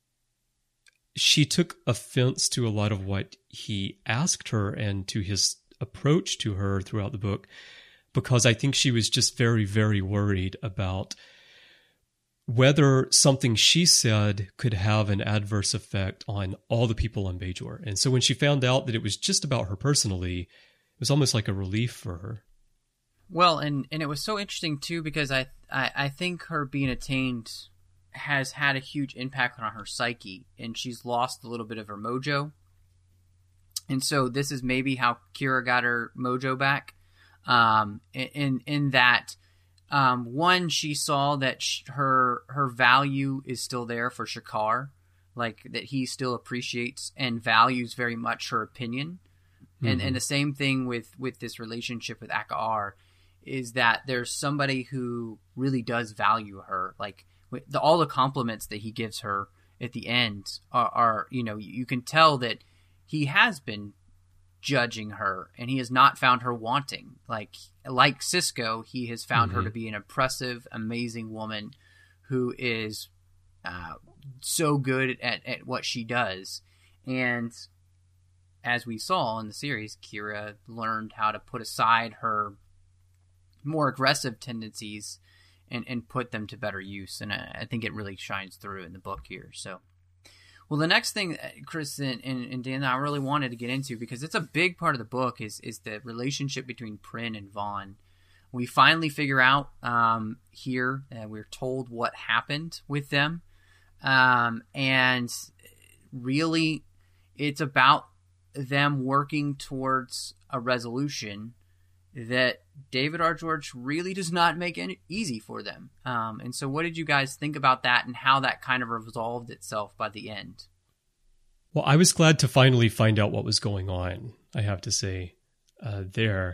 she took offense to a lot of what he asked her and to his approach to her throughout the book, because I think she was just very, very worried about whether something she said could have an adverse effect on all the people on Bajor. And so when she found out that it was just about her personally, it was almost like a relief for her. Well, and, and it was so interesting, too, because I, I, I think her being attained has had a huge impact on her psyche, and she's lost a little bit of her mojo. And so this is maybe how Kira got her mojo back. Um, in in that, um, one, she saw that sh- her her value is still there for Shakaar, like that he still appreciates and values very much her opinion. Mm-hmm. And and the same thing with with this relationship with Aka'ar, is that there's somebody who really does value her, like. The, all the compliments that he gives her at the end are, are, you know, you can tell that he has been judging her and he has not found her wanting. Like, like Sisko, he has found mm-hmm. her to be an impressive, amazing woman who is uh, so good at, at what she does. And as we saw in the series, Kira learned how to put aside her more aggressive tendencies And, and put them to better use. And I, I think it really shines through in the book here. So, well, the next thing, Chris and, and, and Dan, I really wanted to get into, because it's a big part of the book, is is the relationship between Prin and Vaughn. We finally figure out um, here, uh, we're told what happened with them. Um, and really, it's about them working towards a resolution that David R. George really does not make it easy for them. Um, and so what did you guys think about that and how that kind of resolved itself by the end? Well, I was glad to finally find out what was going on, I have to say, uh, there.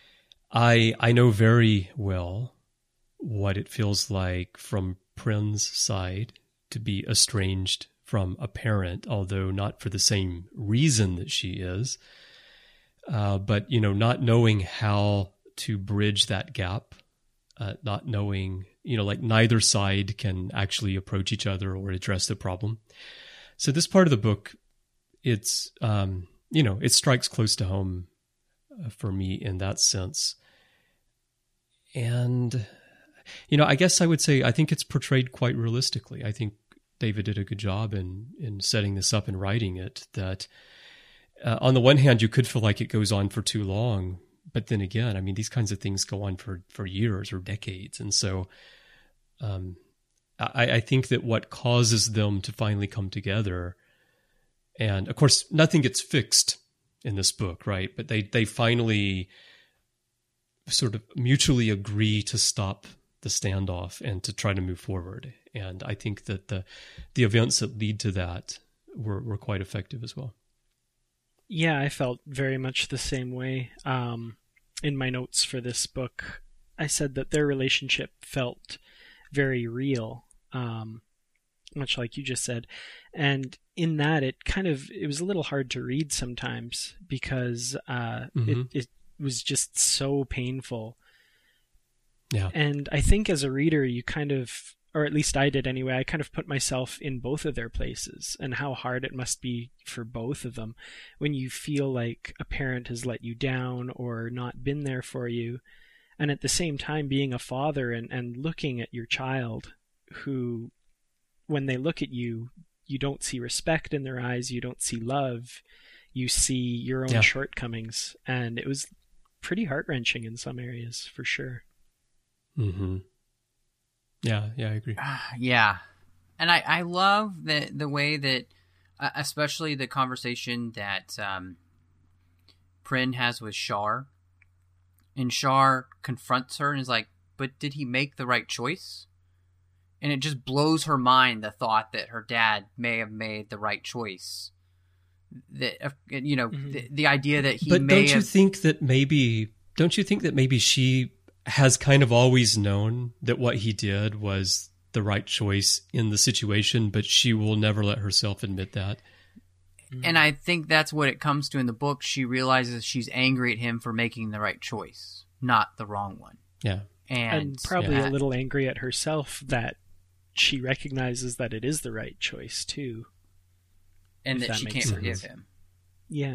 I I know very well what it feels like from Prin's side to be estranged from a parent, although not for the same reason that she is. Uh, but, you know, not knowing how to bridge that gap, uh, not knowing, you know, like neither side can actually approach each other or address the problem. So this part of the book, it's, um, you know, it strikes close to home uh, for me in that sense. And, you know, I guess I would say I think it's portrayed quite realistically. I think David did a good job in, in setting this up and writing it, that Uh, on the one hand, you could feel like it goes on for too long, but then again, I mean, these kinds of things go on for, for years or decades. And so um, I, I think that what causes them to finally come together, and of course, nothing gets fixed in this book, right? But they, they finally sort of mutually agree to stop the standoff and to try to move forward. And I think that the the events that lead to that were, were quite effective as well. Yeah, I felt very much the same way. Um, in my notes for this book, I said that their relationship felt very real, um, much like you just said. And in that, it kind of, it was a little hard to read sometimes because uh, mm-hmm. it, it was just so painful. Yeah. And I think as a reader, you kind of, or at least I did anyway, I kind of put myself in both of their places and how hard it must be for both of them when you feel like a parent has let you down or not been there for you. And at the same time, being a father and, and looking at your child who, when they look at you, you don't see respect in their eyes, you don't see love, you see your own yeah. shortcomings. And it was pretty heart-wrenching in some areas, for sure. Mm-hmm. Yeah, yeah, I agree. Uh, yeah. And I, I love the, the way that, uh, especially the conversation that um, Prin has with Shar. And Shar confronts her and is like, but did he make the right choice? And it just blows her mind, the thought that her dad may have made the right choice. That, uh, you know, mm-hmm. the, the idea that he but may don't you have... think that maybe, don't you think that maybe she has kind of always known that what he did was the right choice in the situation, but she will never let herself admit that? And I think that's what it comes to in the book. She realizes she's angry at him for making the right choice, not the wrong one. Yeah. And, and probably yeah. a little angry at herself that she recognizes that it is the right choice, too. And that, that she can't sense. forgive him. Yeah.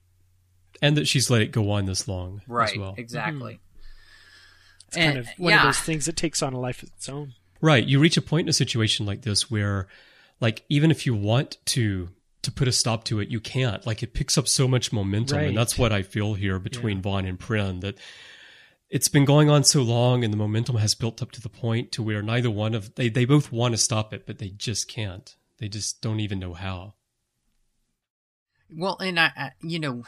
And that she's let it go on this long right, as well. Exactly. Mm-hmm. It's and, kind of one yeah. of those things that takes on a life of its own. Right. You reach a point in a situation like this where, like, even if you want to to put a stop to it, you can't. Like, it picks up so much momentum. Right. And that's what I feel here between yeah. Vaughn and Prin, that it's been going on so long and the momentum has built up to the point to where neither one of, they, they both want to stop it, but they just can't. They just don't even know how. Well, and I, I you know,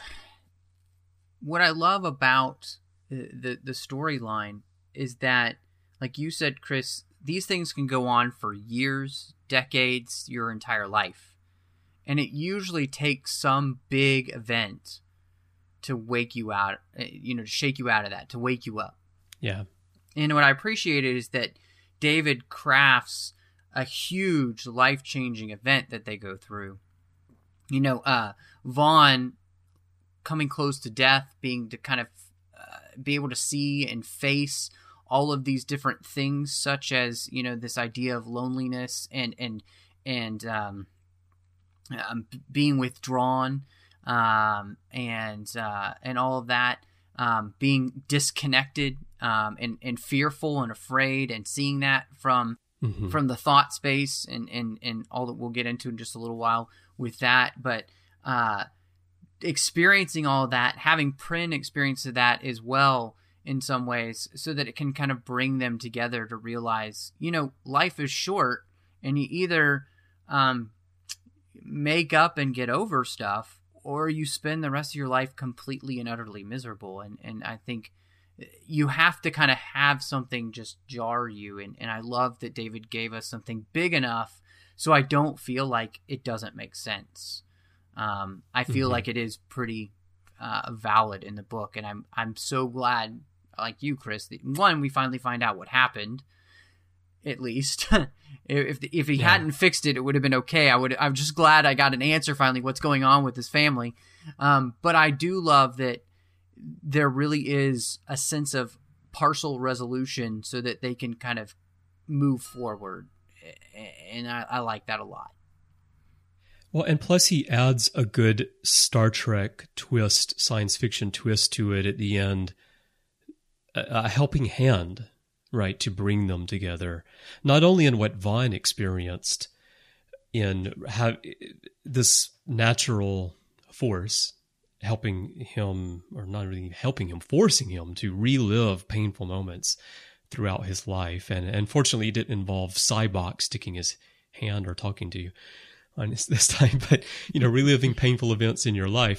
what I love about the, the, the storyline is that, like you said, Chris, these things can go on for years, decades, your entire life. And it usually takes some big event to wake you out, you know, to shake you out of that, to wake you up. Yeah. And what I appreciated is that David crafts a huge life-changing event that they go through. You know, uh, Vaughn coming close to death, being to kind of uh, be able to see and face all of these different things, such as, you know, this idea of loneliness and and and um, um, being withdrawn, um, and uh, and all of that, um, being disconnected, um, and and fearful and afraid, and seeing that from mm-hmm. from the thought space, and and and all that we'll get into in just a little while with that, but uh, experiencing all of that, having Prin experience that as well in some ways, so that it can kind of bring them together to realize, you know, life is short, and you either um, make up and get over stuff, or you spend the rest of your life completely and utterly miserable. And, and I think you have to kind of have something just jar you. And, and I love that David gave us something big enough so I don't feel like it doesn't make sense. Um, I feel mm-hmm. like it is pretty uh, valid in the book, and I'm I'm so glad, like you, Chris, that one, we finally find out what happened. At least, if if he yeah. hadn't fixed it, it would have been okay. I would. I'm just glad I got an answer finally. What's going on with his family? Um, but I do love that there really is a sense of partial resolution, so that they can kind of move forward, and I, I like that a lot. Well, and plus he adds a good Star Trek twist, science fiction twist to it at the end, a, a helping hand, right, to bring them together. Not only in what Vaughn experienced in have this natural force helping him, or not really helping him, forcing him to relive painful moments, throughout his life. And, and fortunately, it didn't involve Cybok sticking his hand or talking to you on this, this time, but, you know, reliving painful events in your life.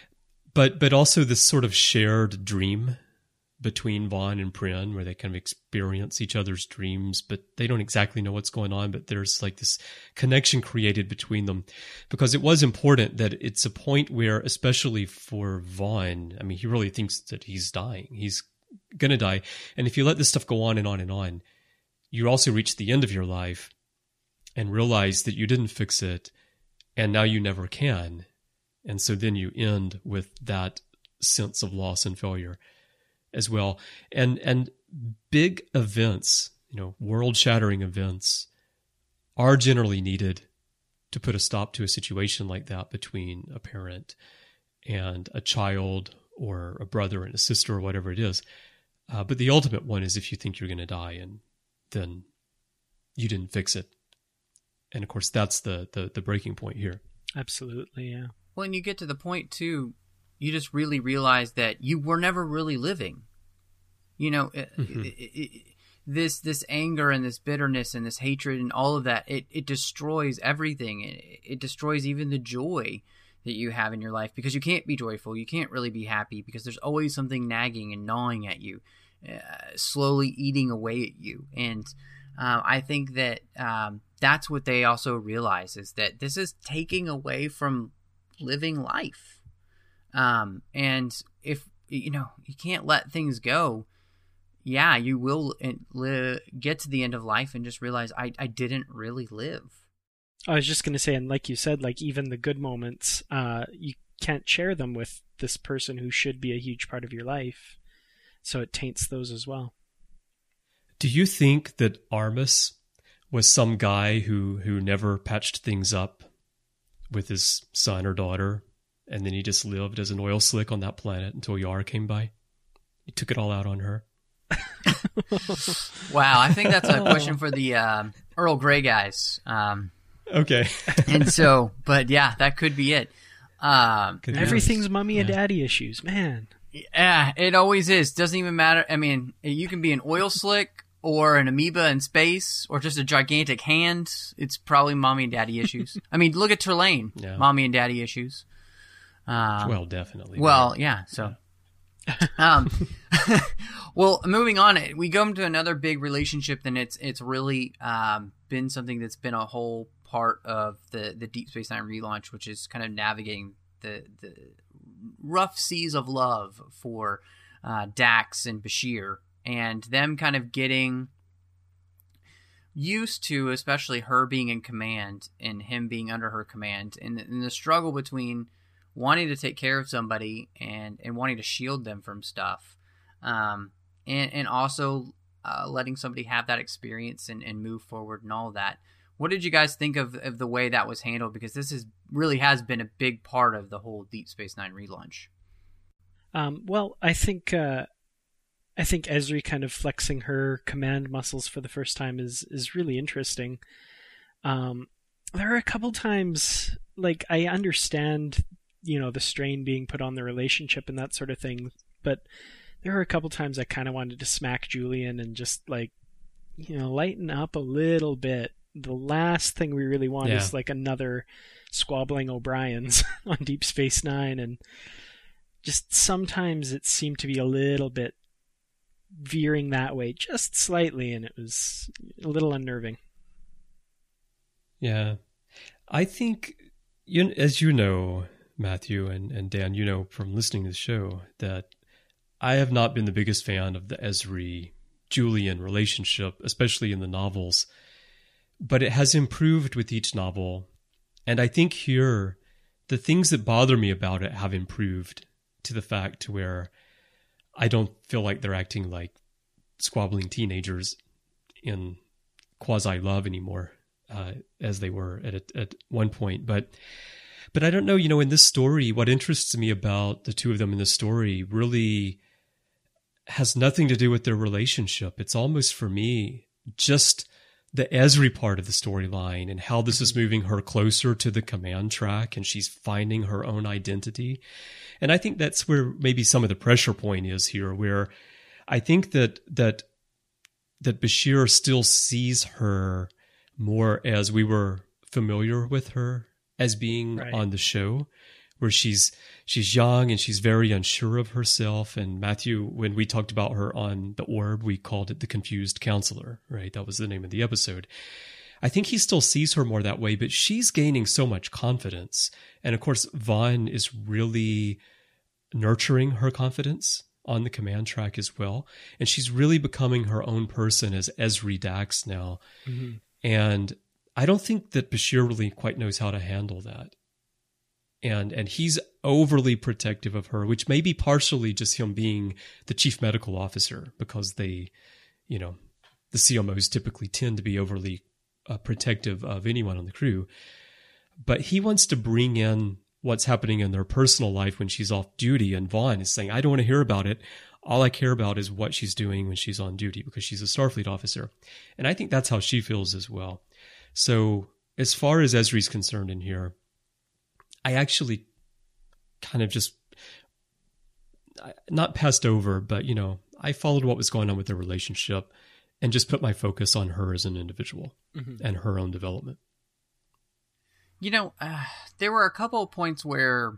But but also this sort of shared dream between Vaughn and Prin, where they kind of experience each other's dreams, but they don't exactly know what's going on, but there's like this connection created between them. Because it was important that it's a point where, especially for Vaughn, I mean, he really thinks that he's dying. He's going to die. And if you let this stuff go on and on and on, you also reach the end of your life and realize that you didn't fix it, and now you never can. And so then you end with that sense of loss and failure as well. And and big events, you know, world-shattering events are generally needed to put a stop to a situation like that between a parent and a child or a brother and a sister or whatever it is. Uh, but the ultimate one is if you think you're going to die and then you didn't fix it. And of course, that's the, the, the breaking point here. Absolutely, yeah. When you get to the point, too, you just really realize that you were never really living. You know, mm-hmm. it, it, it, this this anger and this bitterness and this hatred and all of that, it, it destroys everything. It, it destroys even the joy that you have in your life, because you can't be joyful. You can't really be happy because there's always something nagging and gnawing at you, uh, slowly eating away at you. And uh, I think that um, that's what they also realize, is that this is taking away from living life. Um, and if, you know, you can't let things go, yeah, you will li- get to the end of life and just realize I, I didn't really live. I was just going to say, and like you said, like even the good moments, uh, you can't share them with this person who should be a huge part of your life. So it taints those as well. Do you think that Armus was some guy who, who never patched things up with his son or daughter, and then he just lived as an oil slick on that planet until Yar came by? He took it all out on her. Wow, I think that's a question for the um, Earl Grey guys. Um, okay. and so, but yeah, that could be it. Um, could be Everything's honest. Mommy and yeah. daddy issues, man. Yeah, it always is. Doesn't even matter. I mean, you can be an oil slick or an amoeba in space or just a gigantic hand. It's probably mommy and daddy issues. I mean, look at Terlane. Yeah. Mommy and daddy issues. Um, well, definitely. Well, right. yeah, so... um, well, moving on, we go into another big relationship, and it's it's really um, been something that's been a whole part of the, the Deep Space Nine relaunch, which is kind of navigating the the rough seas of love for uh, Dax and Bashir, and them kind of getting used to, especially her being in command and him being under her command, and, and the struggle between wanting to take care of somebody and, and wanting to shield them from stuff, um, and, and also uh, letting somebody have that experience and, and move forward and all that. What did you guys think of, of the way that was handled? Because this is really has been a big part of the whole Deep Space Nine relaunch. Um, well, I think uh, I think Ezri kind of flexing her command muscles for the first time is is really interesting. Um, there are a couple times, like, I understand, you know, the strain being put on the relationship and that sort of thing, but there were a couple times I kind of wanted to smack Julian and just, like, you know, lighten up a little bit. The last thing we really want yeah. is like another squabbling O'Briens on Deep Space Nine, and just sometimes it seemed to be a little bit veering that way just slightly, and it was a little unnerving. Yeah. I think, you, as you know, Matthew and, and Dan, you know from listening to the show that I have not been the biggest fan of the Ezri-Julian relationship, especially in the novels, but it has improved with each novel. And I think here, the things that bother me about it have improved to the fact to where I don't feel like they're acting like squabbling teenagers in quasi-love anymore, uh, as they were at, a, at one point. But But I don't know, you know, in this story, what interests me about the two of them in this story really has nothing to do with their relationship. It's almost, for me, just the Ezri part of the storyline and how this is moving her closer to the command track, and she's finding her own identity. And I think that's where maybe some of the pressure point is here, where I think that that that Bashir still sees her more as we were familiar with her as being Right. on the show, where she's she's young and she's very unsure of herself. And Matthew, when we talked about her on The Orb, we called it the Confused Counselor, right? That was the name of the episode. I think he still sees her more that way, but she's gaining so much confidence. And of course, Vaughn is really nurturing her confidence on the command track as well. And she's really becoming her own person as Ezri Dax now. Mm-hmm. And I don't think that Bashir really quite knows how to handle that. And and he's overly protective of her, which may be partially just him being the chief medical officer, because they, you know, the C M Os typically tend to be overly uh, protective of anyone on the crew. But he wants to bring in what's happening in their personal life when she's off duty. And Vaughn is saying, I don't want to hear about it. All I care about is what she's doing when she's on duty, because she's a Starfleet officer. And I think that's how she feels as well. So as far as Ezri's concerned in here, I actually kind of just not passed over, but, you know, I followed what was going on with their relationship and just put my focus on her as an individual mm-hmm. and her own development. You know, uh, there were a couple of points where,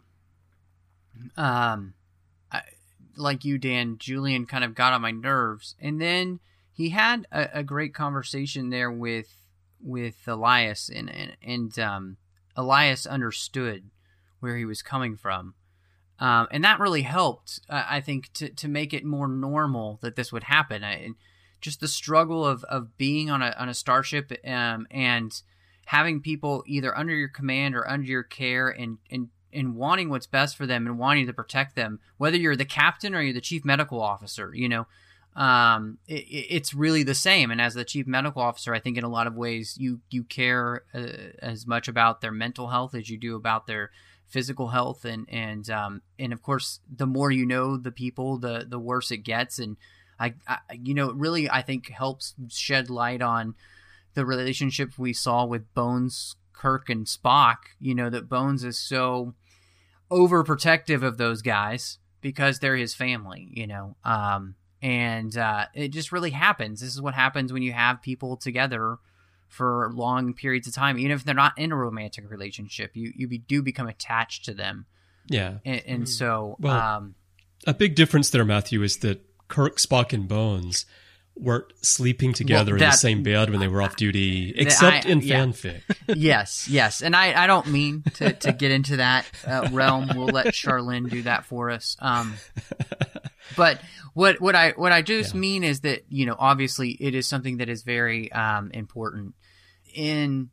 um, I, like you, Dan, Julian kind of got on my nerves, and then he had a, a great conversation there with with Elias, and and, and um, Elias understood where he was coming from, um, and that really helped. Uh, I think to to make it more normal that this would happen, I, and just the struggle of of being on a on a starship, um, and having people either under your command or under your care, and, and, and wanting what's best for them and wanting to protect them, whether you're the captain or you're the chief medical officer, you know, um, it, it's really the same. And as the chief medical officer, I think in a lot of ways you, you care uh, as much about their mental health as you do about their physical health. And, and, um, and of course, the more you know the people, the, the worse it gets. And I, I you know, it really, I think helps shed light on the relationship we saw with Bones, Kirk, and Spock. You know, that Bones is so overprotective of those guys because they're his family, you know. Um, and uh, it just really happens. This is what happens when you have people together for long periods of time, even if they're not in a romantic relationship. You you be, do become attached to them. Yeah. And, and so... Well, um, a big difference there, Matthew, is that Kirk, Spock, and Bones weren't sleeping together well, that, in the same bed when they were off duty, except I, in yeah. fanfic. Yes, yes. And I, I don't mean to, to get into that uh, realm. We'll let Charlene do that for us. Um, but what what I what I just yeah. mean is that, you know, obviously it is something that is very um, important in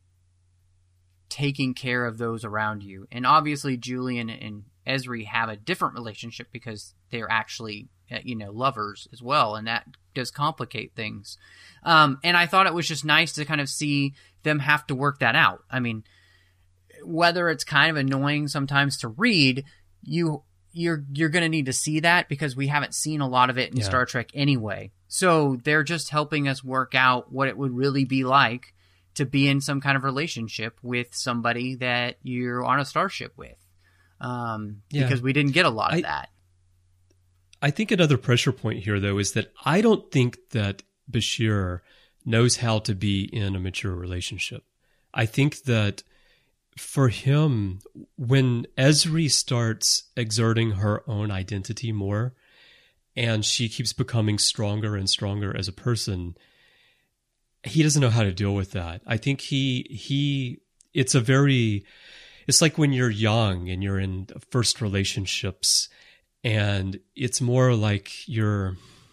taking care of those around you. And obviously Julian and Ezri have a different relationship because they're actually, you know, lovers as well, and that does complicate things. Um, and I thought it was just nice to kind of see them have to work that out. I mean, whether it's kind of annoying sometimes to read, you you're you're going to need to see that because we haven't seen a lot of it in yeah. Star Trek anyway. So they're just helping us work out what it would really be like to be in some kind of relationship with somebody that you're on a starship with. Um, yeah. Because we didn't get a lot of I, that. I think another pressure point here, though, is that I don't think that Bashir knows how to be in a mature relationship. I think that for him, when Ezri starts exerting her own identity more and she keeps becoming stronger and stronger as a person, he doesn't know how to deal with that. I think he, he, it's a very, it's like when you're young and you're in first relationships, and it's more like you're,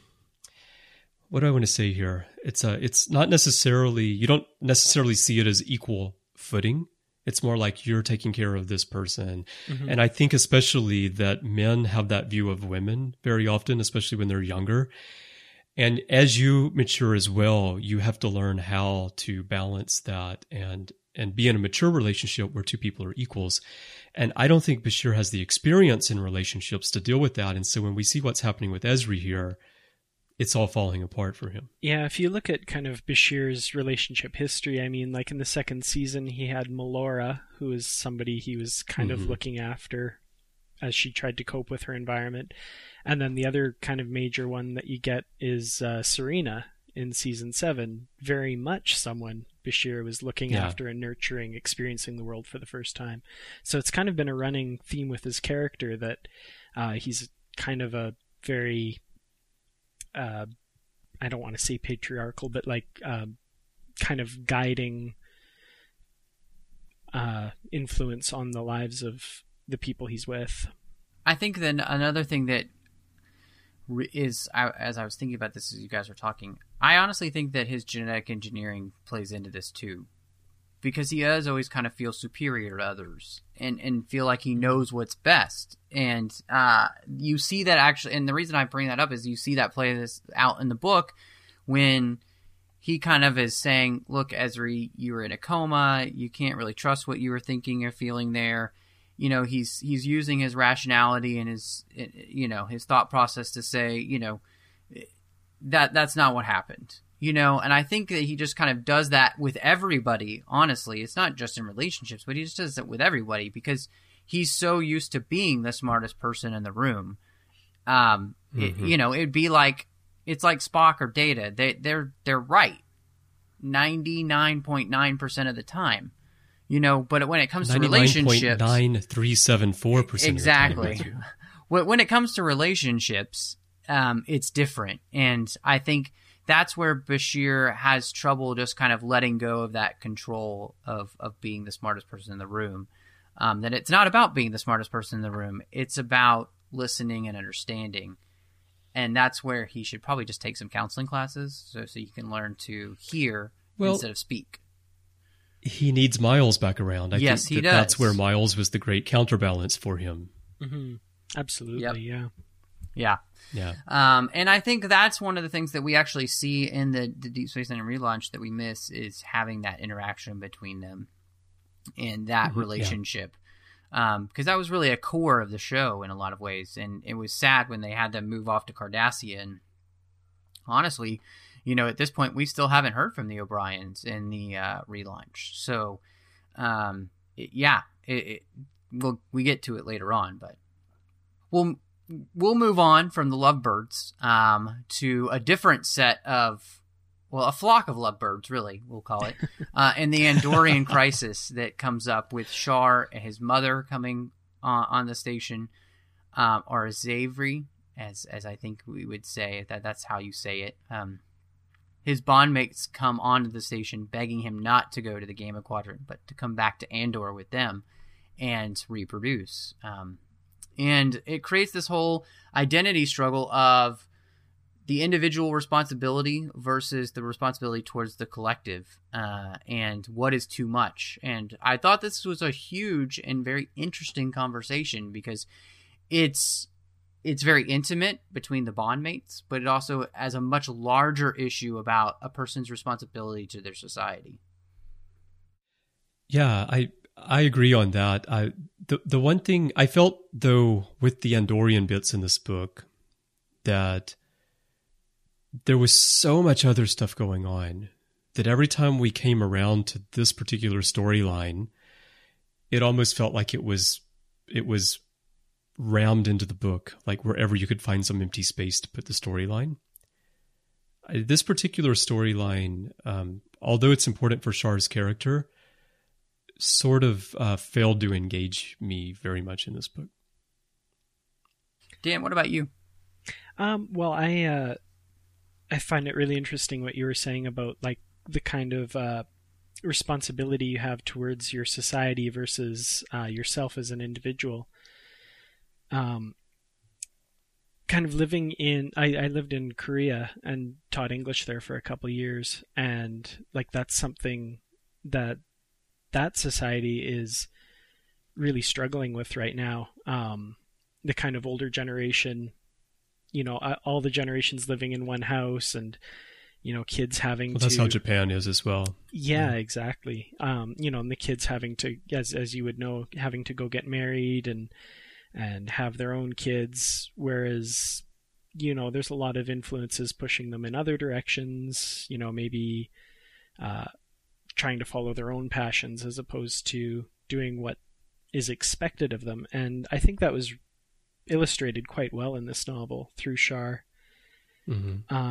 what do I want to say here? It's a, it's not necessarily, you don't necessarily see it as equal footing. It's more like you're taking care of this person. Mm-hmm. And I think especially that men have that view of women very often, especially when they're younger. And as you mature as well, you have to learn how to balance that and and be in a mature relationship where two people are equals. And I don't think Bashir has the experience in relationships to deal with that. And so when we see what's happening with Ezri here, it's all falling apart for him. Yeah, if you look at kind of Bashir's relationship history, I mean, like in the second season, he had Melora, who is somebody he was kind mm-hmm. of looking after as she tried to cope with her environment. And then the other kind of major one that you get is uh, Serena in season seven, very much someone Bashir was looking Yeah. after and nurturing, experiencing the world for the first time. So it's kind of been a running theme with his character that uh, he's kind of a very, uh, I don't want to say patriarchal, but like uh, kind of guiding uh, influence on the lives of the people he's with. I think then another thing that re- is, I, as I was thinking about this as you guys were talking, I honestly think that his genetic engineering plays into this too. Because he does always kind of feel superior to others and, and feel like he knows what's best. And uh, you see that actually, and the reason I bring that up is you see that play this out in the book when he kind of is saying, look, Ezri, you were in a coma. You can't really trust what you were thinking or feeling there. You know, he's he's using his rationality and his, you know, his thought process to say, you know, that that's not what happened. You know, and I think that he just kind of does that with everybody, honestly. It's not just in relationships, but he just does it with everybody because he's so used to being the smartest person in the room. Um, mm-hmm. it, you know, it'd be like, it's like Spock or Data. They, they're, they're right ninety-nine point nine percent of the time. You know, but when it comes to relationships... ninety-nine point nine three seven four percent Exactly. of the time. When it comes to relationships, um, it's different. And I think that's where Bashir has trouble just kind of letting go of that control of, of being the smartest person in the room. Um, that it's not about being the smartest person in the room. It's about listening and understanding. And that's where he should probably just take some counseling classes so, so you can learn to hear well, instead of speak. He needs Miles back around. I yes, think he that does. That's where Miles was the great counterbalance for him. Mm-hmm. Absolutely, yep. yeah. Yeah. Yeah. Um, and I think that's one of the things that we actually see in the, the Deep Space Nine relaunch that we miss is having that interaction between them and that mm-hmm. relationship. Yeah. Um, because that was really a core of the show in a lot of ways. And it was sad when they had to move off to Cardassia. And honestly, you know, at this point, we still haven't heard from the O'Briens in the uh, relaunch. So, um, it, yeah, it, it, we'll, we get to it later on, but we'll we'll move on from the lovebirds um, to a different set of, well, a flock of lovebirds, really, we'll call it, uh, in the Andorian crisis that comes up with Shar and his mother coming uh, on the station, um, or Zavri, as as I think we would say, that that's how you say it. Um, his bondmates come onto the station begging him not to go to the Gamma Quadrant, but to come back to Andor with them and reproduce. Um, and it creates this whole identity struggle of the individual responsibility versus the responsibility towards the collective, uh, and what is too much. And I thought this was a huge and very interesting conversation because it's it's very intimate between the bondmates, but it also has a much larger issue about a person's responsibility to their society. Yeah, I I agree on that. I the the one thing I felt though with the Andorian bits in this book that there was so much other stuff going on that every time we came around to this particular storyline, it almost felt like it was it was rammed into the book, like wherever you could find some empty space to put the storyline. This particular storyline, um, although it's important for Shar's character, sort of uh, failed to engage me very much in this book. Dan, what about you? Um, well, I uh, I find it really interesting what you were saying about like the kind of uh, responsibility you have towards your society versus uh, yourself as an individual. Um, kind of living in, I, I lived in Korea and taught English there for a couple of years, and like that's something that that society is really struggling with right now. Um, the kind of older generation, you know, all the generations living in one house, and you know, kids having well, to. That's how Japan is as well. Yeah, yeah. Exactly. Um, you know, and the kids having to, as as you would know, having to go get married and. and have their own kids, whereas, you know, there's a lot of influences pushing them in other directions, you know, maybe uh, trying to follow their own passions as opposed to doing what is expected of them. And I think that was illustrated quite well in this novel through Shar. Mm-hmm. Um,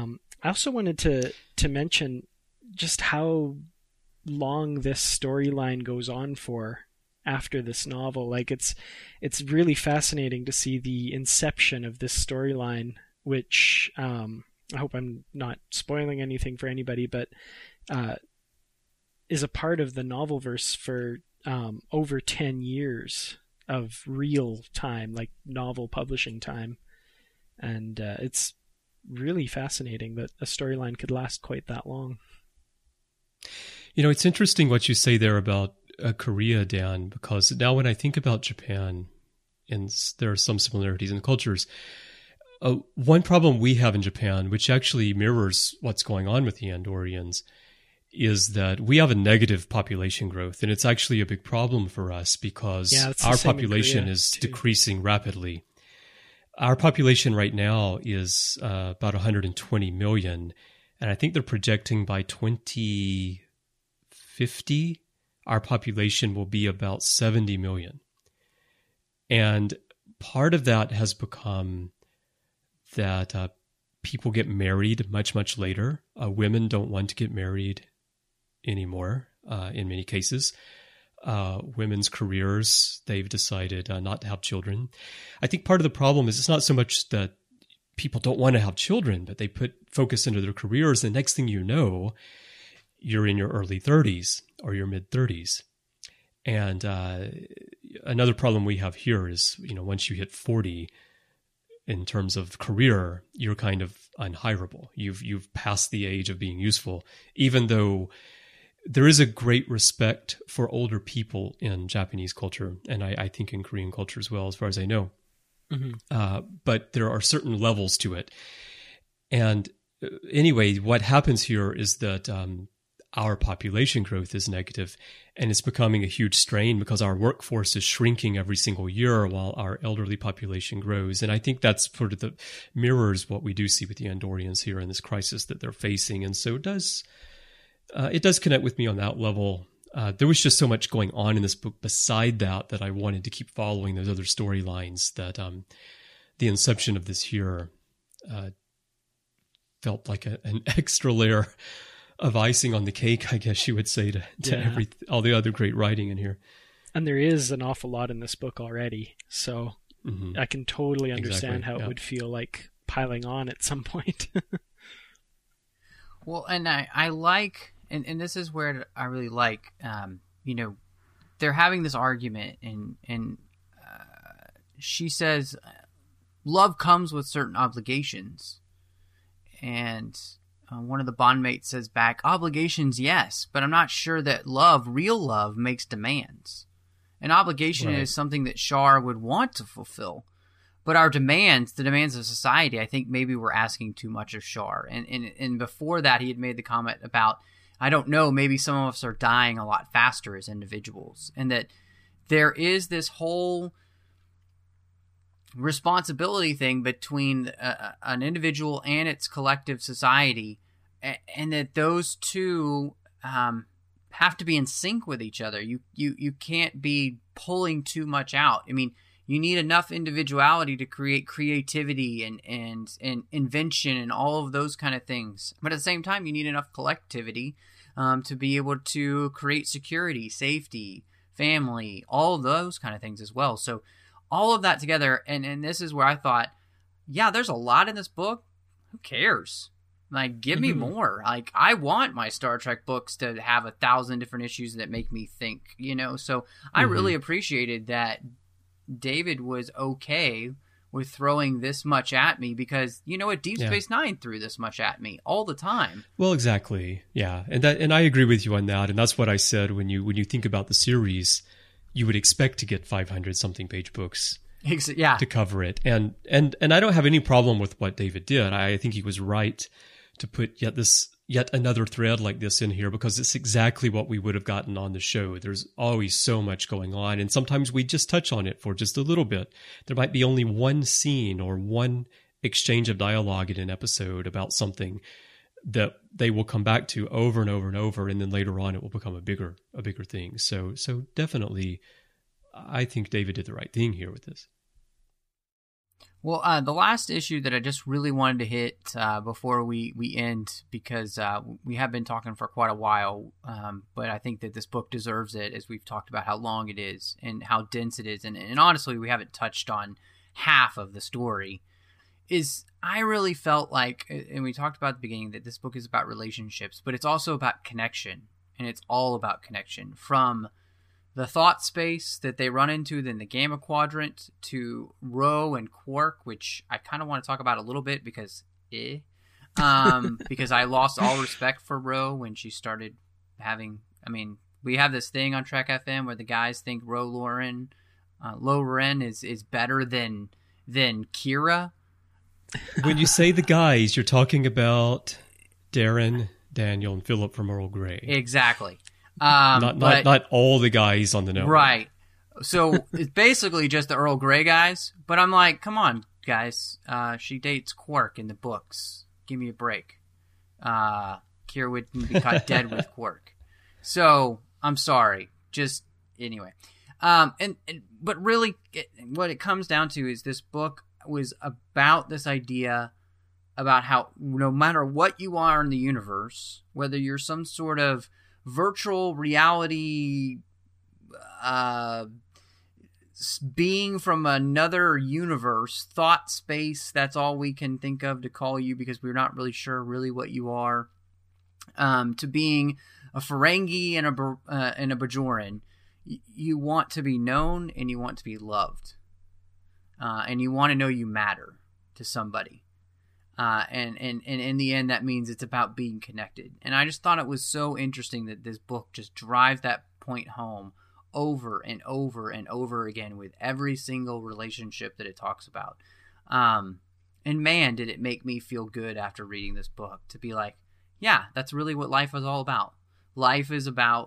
I also wanted to to mention just how long this storyline goes on for after this novel. Like it's it's really fascinating to see the inception of this storyline, which um, I hope I'm not spoiling anything for anybody, but uh, is a part of the novelverse for um, over ten years of real time, like novel publishing time. And uh, it's really fascinating that a storyline could last quite that long. You know, it's interesting what you say there about uh, Korea, Dan, because now when I think about Japan, and there are some similarities in the cultures, uh, one problem we have in Japan, which actually mirrors what's going on with the Andorians, is that we have a negative population growth, and it's actually a big problem for us because yeah, our population is too. decreasing rapidly. Our population right now is uh, about one hundred twenty million, and I think they're projecting by twenty fifty, our population will be about seventy million. And part of that has become that uh, people get married much, much later. Uh, women don't want to get married anymore uh, in many cases. Uh, women's careers, they've decided uh, not to have children. I think part of the problem is it's not so much that people don't want to have children, but they put focus into their careers. The next thing you know, you're in your early thirties or your mid thirties. And uh, another problem we have here is, you know, once you hit forty, in terms of career, you're kind of unhirable. You've you've passed the age of being useful, even though there is a great respect for older people in Japanese culture, and I, I think in Korean culture as well, as far as I know. Mm-hmm. Uh, but there are certain levels to it. And anyway, what happens here is that um, our population growth is negative, and it's becoming a huge strain because our workforce is shrinking every single year while our elderly population grows. And I think that's sort of the mirrors what we do see with the Andorians here in this crisis that they're facing. And so it does... Uh, it does connect with me on that level. Uh, there was just so much going on in this book beside that that I wanted to keep following those other storylines that um, the inception of this here uh, felt like a, an extra layer of icing on the cake, I guess you would say, to, to yeah. every all the other great writing in here. And there is an awful lot in this book already, so mm-hmm. I can totally understand exactly. how yeah. it would feel like piling on at some point. Well, and I, I like... And and this is where I really like, um, you know, they're having this argument, and and uh, she says, love comes with certain obligations, and uh, one of the bondmates says back, obligations, yes, but I'm not sure that love, real love, makes demands. An obligation right. is something that Char would want to fulfill, but our demands, the demands of society, I think maybe we're asking too much of Char. And and and before that, he had made the comment about, I don't know, maybe some of us are dying a lot faster as individuals, and that there is this whole responsibility thing between uh, an individual and its collective society, and that those two um, have to be in sync with each other. You, you, you can't be pulling too much out. I mean, you need enough individuality to create creativity and, and, and invention and all of those kind of things. But at the same time, you need enough collectivity um, to be able to create security, safety, family, all of those kind of things as well. So all of that together, and, and this is where I thought, yeah, there's a lot in this book. Who cares? Like, give me mm-hmm. more. Like, I want my Star Trek books to have a thousand different issues that make me think, you know? So mm-hmm. I really appreciated that David was okay with throwing this much at me, because you know what, Deep yeah. Space Nine threw this much at me all the time. Well, exactly, yeah, and that, and I agree with you on that, and that's what I said when you when you think about the series, you would expect to get five hundred something page books, yeah, to cover it, and and and I don't have any problem with what David did. I think he was right to put yet this yet another thread like this in here, because it's exactly what we would have gotten on the show. There's always so much going on, and sometimes we just touch on it for just a little bit. There might be only one scene or one exchange of dialogue in an episode about something that they will come back to over and over and over, and then later on it will become a bigger a bigger thing. So so definitely, I think David did the right thing here with this. Well, uh, the last issue that I just really wanted to hit uh, before we, we end, because uh, we have been talking for quite a while, um, but I think that this book deserves it, as we've talked about how long it is and how dense it is. And, and honestly, we haven't touched on half of the story. Is I really felt like, and we talked about at the beginning, that this book is about relationships, but it's also about connection. And it's all about connection, from the thought space that they run into, then the Gamma Quadrant, to Ro and Quark, which I kind of want to talk about a little bit because eh. Um, because I lost all respect for Ro when she started having, I mean, we have this thing on Trek F M where the guys think Ro Lauren, uh, Lo Ren is, is better than, than Kira. When you say the guys, you're talking about Darren, Daniel, and Philip from Earl Grey. Exactly. Um, not, but, not not all the guys on the network. Right. So it's basically just the Earl Grey guys. But I'm like, come on, guys. Uh, she dates Quark in the books. Give me a break. Uh, Kira wouldn't be caught dead with Quark. So I'm sorry. Just anyway. Um, and, and but really, it, what it comes down to is this book was about this idea about how no matter what you are in the universe, whether you're some sort of virtual reality uh, being from another universe, thought space, that's all we can think of to call you because we're not really sure really what you are, um, to being a Ferengi and a, uh, and a Bajoran, y- you want to be known and you want to be loved. Uh, and you want to know you matter to somebody. Uh, and, and, and in the end, that means it's about being connected. And I just thought it was so interesting that this book just drives that point home over and over and over again with every single relationship that it talks about. Um, and man, did it make me feel good after reading this book to be like, yeah, that's really what life is all about. Life is about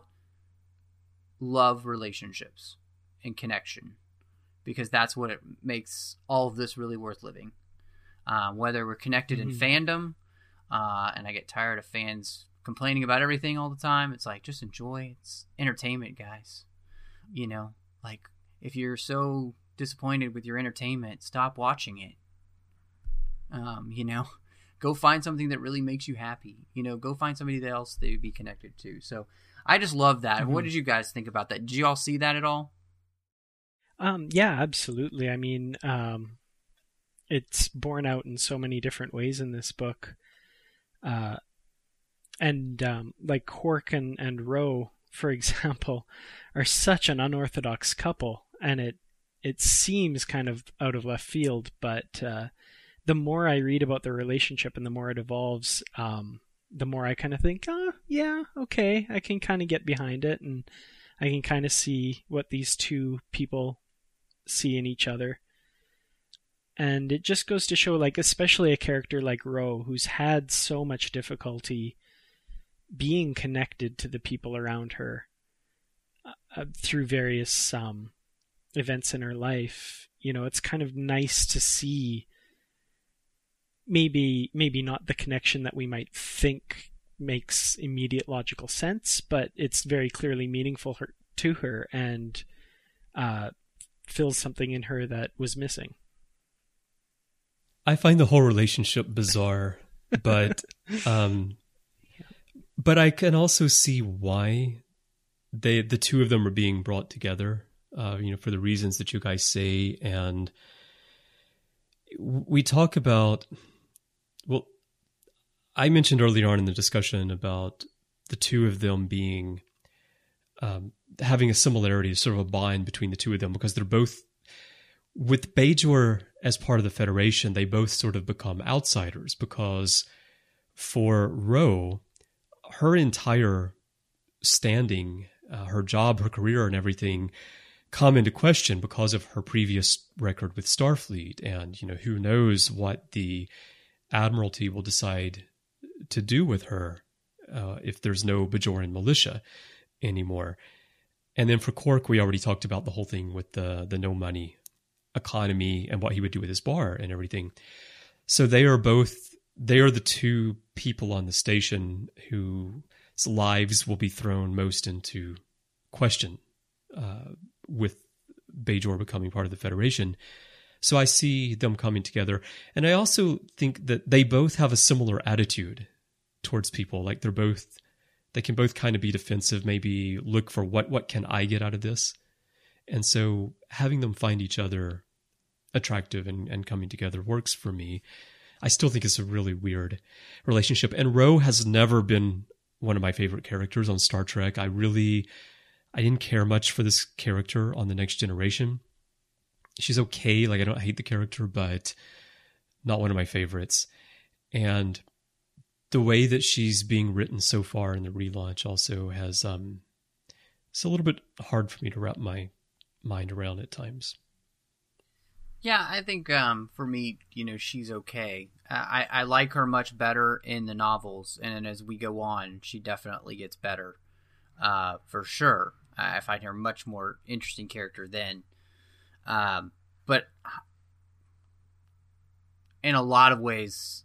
love, relationships, and connection, because that's what it makes all of this really worth living. Uh, whether we're connected mm-hmm. in fandom, uh, and I get tired of fans complaining about everything all the time. It's like, just enjoy. It's entertainment, guys. You know, like, if you're so disappointed with your entertainment, stop watching it. Um, you know, go find something that really makes you happy. You know, go find somebody else that you'd be connected to. So I just love that. Mm-hmm. What did you guys think about that? Did you all see that at all? Um, yeah, absolutely. I mean, um, it's borne out in so many different ways in this book. Uh, and um, like Quark and, and Ro, for example, are such an unorthodox couple, and it it seems kind of out of left field, but uh, the more I read about their relationship and the more it evolves, um, the more I kind of think, oh, yeah, okay, I can kind of get behind it, and I can kind of see what these two people see in each other. And it just goes to show, like, especially a character like Ro, who's had so much difficulty being connected to the people around her uh, through various um, events in her life. You know, it's kind of nice to see maybe maybe not the connection that we might think makes immediate logical sense, but it's very clearly meaningful her, to her and uh, fills something in her that was missing. I find the whole relationship bizarre, but um, but I can also see why they the two of them are being brought together. Uh, you know, for the reasons that you guys say, and we talk about. Well, I mentioned earlier on in the discussion about the two of them being um, having a similarity, sort of a bond between the two of them, because they're both. With Bajor as part of the Federation, they both sort of become outsiders because for Ro, her entire standing, uh, her job, her career, and everything come into question because of her previous record with Starfleet. And, you know, who knows what the Admiralty will decide to do with her uh, if there's no Bajoran militia anymore. And then for Quark, we already talked about the whole thing with the the no money economy and what he would do with his bar and everything. So they are both, they are the two people on the station whose lives will be thrown most into question uh, with Bajor becoming part of the Federation. So I see them coming together. And I also think that they both have a similar attitude towards people. Like they're both, they can both kind of be defensive, maybe look for what, what can I get out of this? And so having them find each other attractive and, and coming together works for me. I still think it's a really weird relationship. And Ro has never been one of my favorite characters on Star Trek. I really, I didn't care much for this character on The Next Generation. She's okay. Like, I don't hate the character, but not one of my favorites. And the way that she's being written so far in the relaunch also has, um, it's a little bit hard for me to wrap my mind around at times. Yeah, I think um, for me, you know, she's okay. I, I like her much better in the novels, and as we go on, she definitely gets better, uh, for sure. I find her a much more interesting character then. Um, but in a lot of ways,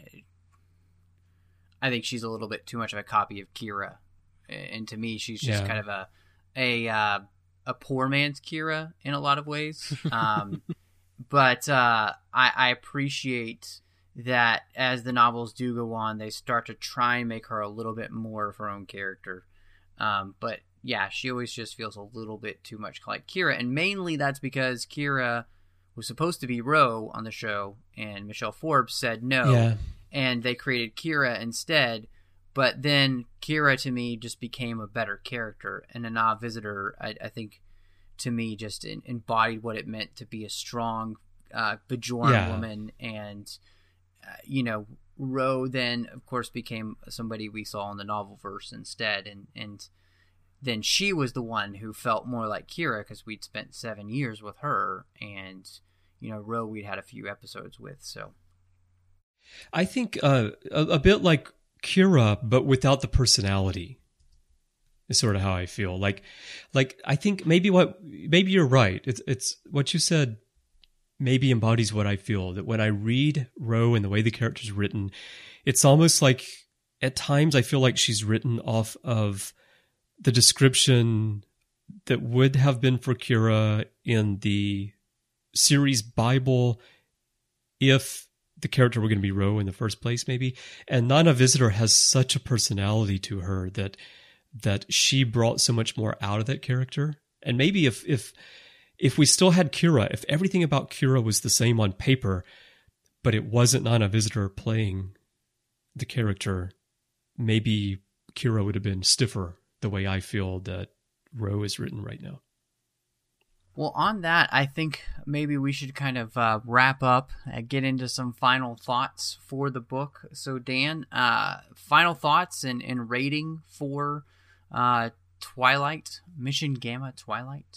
I think she's a little bit too much of a copy of Kira, and to me, she's just yeah. kind of a a uh, a poor man's Kira in a lot of ways. Um, But uh, I, I appreciate that as the novels do go on, they start to try and make her a little bit more of her own character. Um, but yeah, she always just feels a little bit too much like Kira. And mainly that's because Kira was supposed to be Ro on the show, and Michelle Forbes said no. Yeah. And they created Kira instead. But then Kira, to me, just became a better character. And Nana Visitor, I, I think... to me, just in, embodied what it meant to be a strong uh, Bajoran yeah. woman. And, uh, you know, Ro then, of course, became somebody we saw in the novel verse instead. And, and then she was the one who felt more like Kira because we'd spent seven years with her. And, you know, Ro we'd had a few episodes with. So I think uh, a, a bit like Kira, but without the personality. Is sort of how I feel. Like, like I think maybe what maybe you're right. It's it's what you said. Maybe embodies what I feel. That when I read Ro and the way the character's written, it's almost like at times I feel like she's written off of the description that would have been for Kira in the series Bible, if the character were going to be Ro in the first place, maybe. And Nana Visitor has such a personality to her that. that she brought so much more out of that character. And maybe if if if we still had Kira, if everything about Kira was the same on paper, but it wasn't Nana Visitor playing the character, maybe Kira would have been stiffer the way I feel that Ro is written right now. Well, on that, I think maybe we should kind of uh, wrap up and get into some final thoughts for the book. So, Dan, uh, final thoughts and, and rating for uh, Twilight, Mission Gamma Twilight?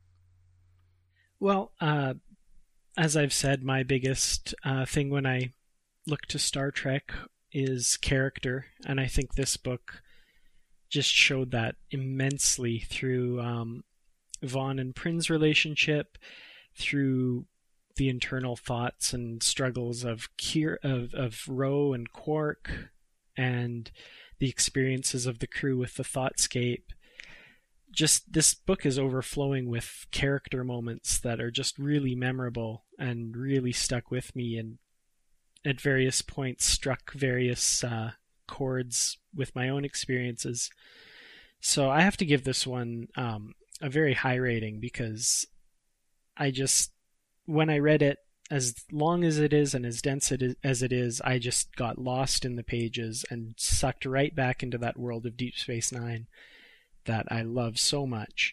Well, uh, as I've said, my biggest uh, thing when I look to Star Trek is character, and I think this book just showed that immensely through... Um, Vaughn and Prin's relationship, through the internal thoughts and struggles of Kier, of, of Ro and Quark, and the experiences of the crew with the Thoughtscape. Just this book is overflowing with character moments that are just really memorable and really stuck with me, and at various points struck various uh, chords with my own experiences. So I have to give this one um, a very high rating, because I just, when I read it, as long as it is and as dense it is, as it is, I just got lost in the pages and sucked right back into that world of Deep Space Nine that I love so much.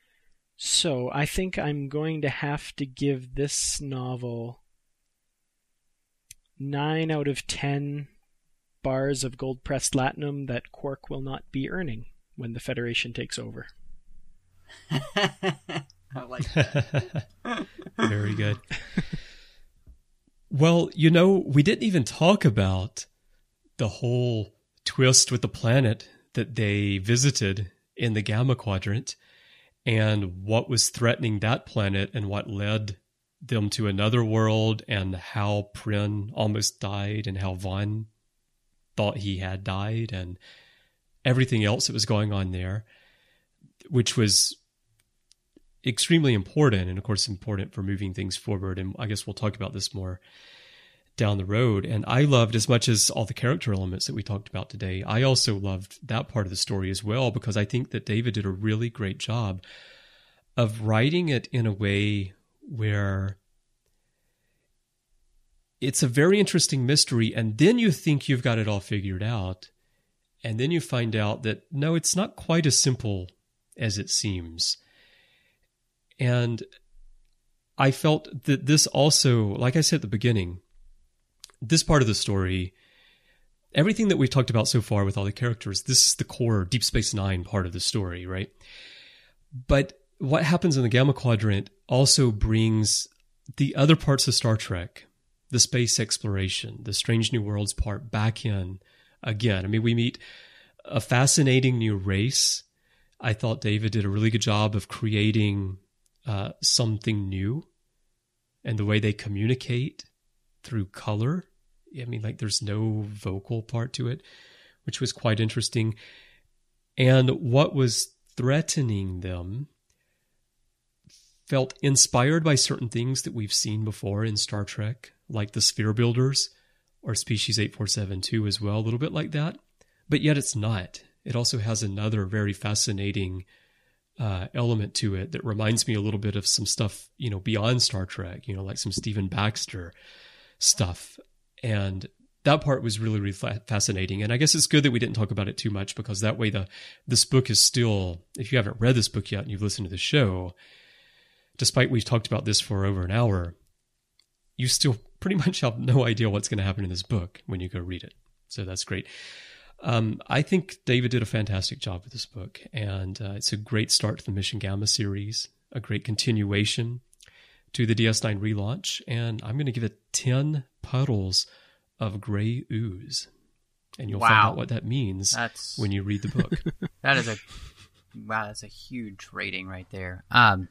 So I think I'm going to have to give this novel nine out of ten bars of gold-pressed latinum that Quark will not be earning when the Federation takes over. I like that. Very good. Well, you know, we didn't even talk about the whole twist with the planet that they visited in the Gamma Quadrant and what was threatening that planet and what led them to another world, and how Prin almost died and how Vaughn thought he had died and everything else that was going on there, which was extremely important, and of course important for moving things forward. And I guess we'll talk about this more down the road. And I loved, as much as all the character elements that we talked about today, I also loved that part of the story as well, because I think that David did a really great job of writing it in a way where it's a very interesting mystery, and then you think you've got it all figured out, and then you find out that, no, it's not quite as simple as it seems. And I felt that this also, like I said at the beginning, this part of the story, everything that we've talked about so far with all the characters, this is the core Deep Space Nine part of the story, right? But what happens in the Gamma Quadrant also brings the other parts of Star Trek, the space exploration, the Strange New Worlds part, back in again. I mean, we meet a fascinating new race. I thought David did a really good job of creating uh, something new, and the way they communicate through color. I mean, like, there's no vocal part to it, which was quite interesting. And what was threatening them felt inspired by certain things that we've seen before in Star Trek, like the Sphere Builders or Species eight four seven two as well, a little bit like that. But yet it's not. It also has another very fascinating uh, element to it that reminds me a little bit of some stuff, you know, beyond Star Trek, you know, like some Stephen Baxter stuff. And that part was really, really fascinating. And I guess it's good that we didn't talk about it too much, because that way the this book is still, if you haven't read this book yet and you've listened to the show, despite we've talked about this for over an hour, you still pretty much have no idea what's going to happen in this book when you go read it. So that's great. Um, I think David did a fantastic job with this book, and uh, it's a great start to the Mission Gamma series, a great continuation to the D S nine relaunch, and I'm going to give it ten puddles of gray ooze. And you'll wow. find out what that means that's, when you read the book. That is a wow, that's a huge rating right there. Um,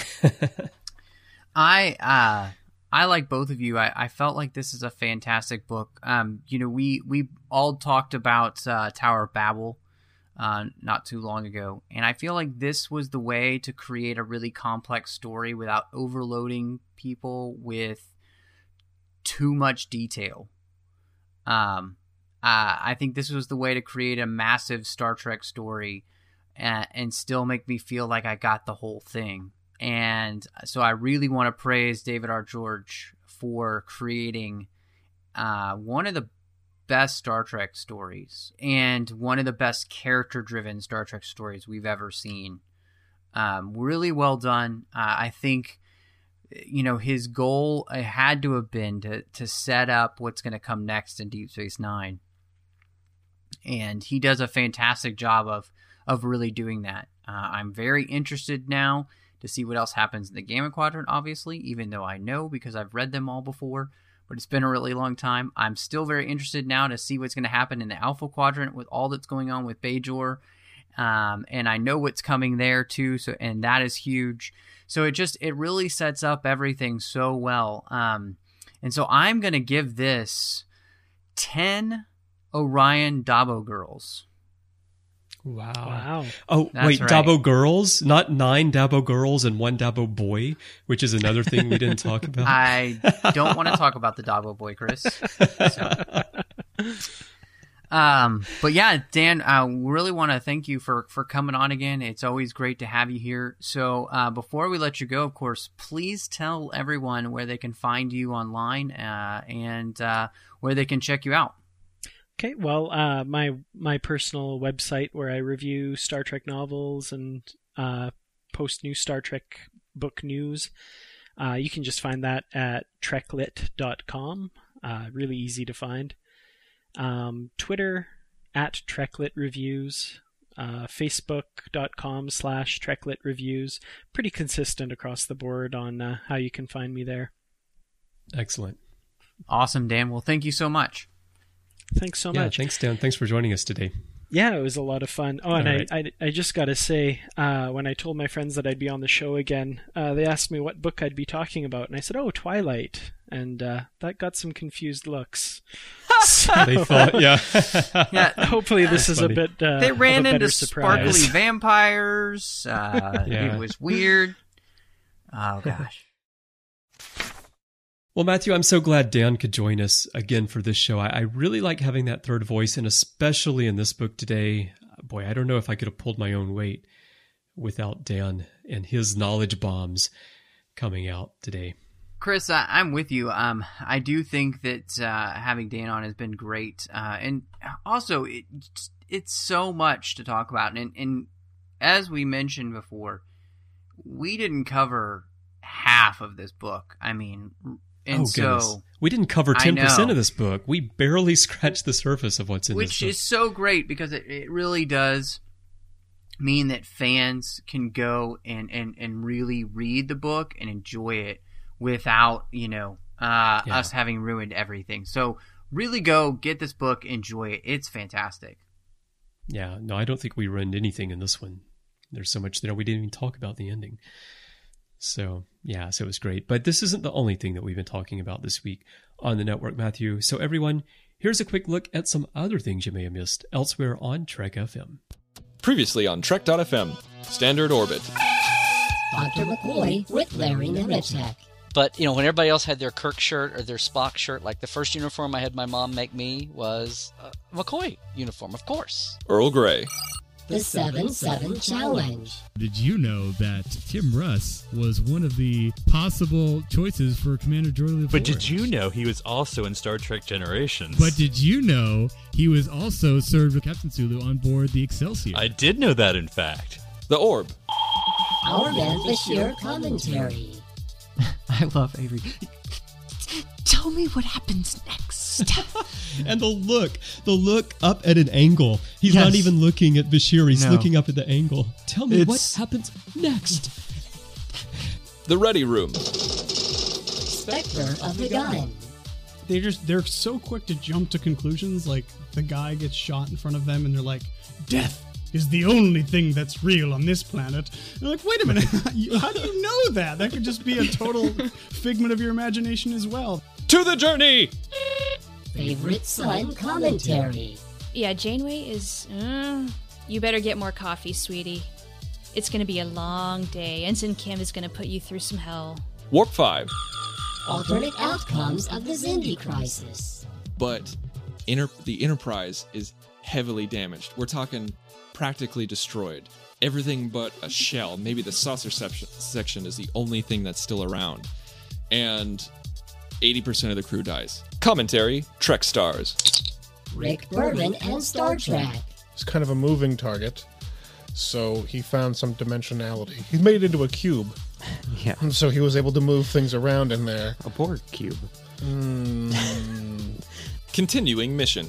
I uh, I like both of you. I, I felt like this is a fantastic book. Um, you know, we we all talked about uh, Tower of Babel uh, not too long ago, and I feel like this was the way to create a really complex story without overloading people with too much detail. Um, uh, I think this was the way to create a massive Star Trek story and, and still make me feel like I got the whole thing. And so I really want to praise David R. George for creating uh, one of the best Star Trek stories and one of the best character-driven Star Trek stories we've ever seen. Um, really well done. Uh, I think, you know, his goal had to have been to, to set up what's going to come next in Deep Space Nine. And he does a fantastic job of, of really doing that. Uh, I'm very interested now to see what else happens in the Gamma Quadrant, obviously, even though I know because I've read them all before, but it's been a really long time. I'm still very interested now to see what's going to happen in the Alpha Quadrant with all that's going on with Bajor. Um, and I know what's coming there too, so and that is huge. So it just, it really sets up everything so well. Um, and so I'm going to give this ten Orion Dabo girls. Wow. Wow. Oh, That's wait, right. Dabo girls? Not nine Dabo girls and one Dabo boy, which is another thing we didn't talk about. I don't want to talk about the Dabo boy, Chris. So. Um, but yeah, Dan, I really want to thank you for, for coming on again. It's always great to have you here. So uh, before we let you go, of course, please tell everyone where they can find you online uh, and uh, where they can check you out. Okay, well, uh, my my personal website where I review Star Trek novels and uh, post new Star Trek book news, uh, you can just find that at treklit dot com. Uh, really easy to find. Um, Twitter, at Treklit Reviews. Uh, Facebook.com slash Treklit Reviews. Pretty consistent across the board on uh, how you can find me there. Excellent. Awesome, Dan. Well, thank you so much. Thanks so yeah, much. Thanks, Dan. Thanks for joining us today. Yeah, it was a lot of fun. Oh, and All I, right. I I just got to say, uh, when I told my friends that I'd be on the show again, uh, they asked me what book I'd be talking about, and I said, oh, Twilight. And uh, that got some confused looks. So, They thought, yeah. Yeah, hopefully this That's is funny. a bit uh, they ran of a better into surprise. sparkly vampires. Uh, Yeah. It was weird. Oh, gosh. Well, Matthew, I'm so glad Dan could join us again for this show. I, I really like having that third voice, and especially in this book today. Boy, I don't know if I could have pulled my own weight without Dan and his knowledge bombs coming out today. Chris, I, I'm with you. Um, I do think that uh, having Dan on has been great. Uh, and also, it, it's so much to talk about. And, and as we mentioned before, we didn't cover half of this book. I mean, and oh, so... Goodness. We didn't cover ten percent of this book. We barely scratched the surface of what's in Which this book. Which is so great because it, it really does mean that fans can go and, and, and really read the book and enjoy it without, you know, uh, yeah. us having ruined everything. So really go get this book, enjoy it. It's fantastic. Yeah, no, I don't think we ruined anything in this one. There's so much there. We didn't even talk about the ending. So, yeah, so it was great. But this isn't the only thing that we've been talking about this week on the network, Matthew. So everyone, here's a quick look at some other things you may have missed elsewhere on Trek F M. Previously on Trek dot F M, Standard Orbit. Doctor McCoy with Larry Nemeczek. But, you know, when everybody else had their Kirk shirt or their Spock shirt, like the first uniform I had my mom make me was a McCoy uniform, of course. Earl Grey. The seven seven Challenge. Did you know that Tim Russ was one of the possible choices for Commander Geordi LaForge? But did you know he was also in Star Trek Generations? But did you know he was also served with Captain Sulu on board the Excelsior? I did know that, in fact. The Orb. Our Man Bashir commentary. I love Avery. Tell me what happens next. And the look, the look up at an angle. He's yes. not even looking at Bashir. He's no. looking up at the angle. Tell me it's... what happens next. The Ready Room. Spectre of the Gun. They just, they're so quick to jump to conclusions. Like, the guy gets shot in front of them and they're like, death is the only thing that's real on this planet. And they're like, wait a minute, how do you know that? That could just be a total figment of your imagination as well. To the journey! Favorite Son commentary. Yeah, Janeway is... Uh, you better get more coffee, sweetie. It's going to be a long day. Ensign Kim is going to put you through some hell. Warp five. Alternate outcomes of the Xindi crisis. But inter- the Enterprise is heavily damaged. We're talking practically destroyed. Everything but a shell. Maybe the saucer section, section is the only thing that's still around. And eighty percent of the crew dies. Commentary, Trek Stars. Rick Berman and Star Trek. It's kind of a moving target, so he found some dimensionality. He made it into a cube. Yeah. And so he was able to move things around in there. A Borg cube. Mm. Continuing mission.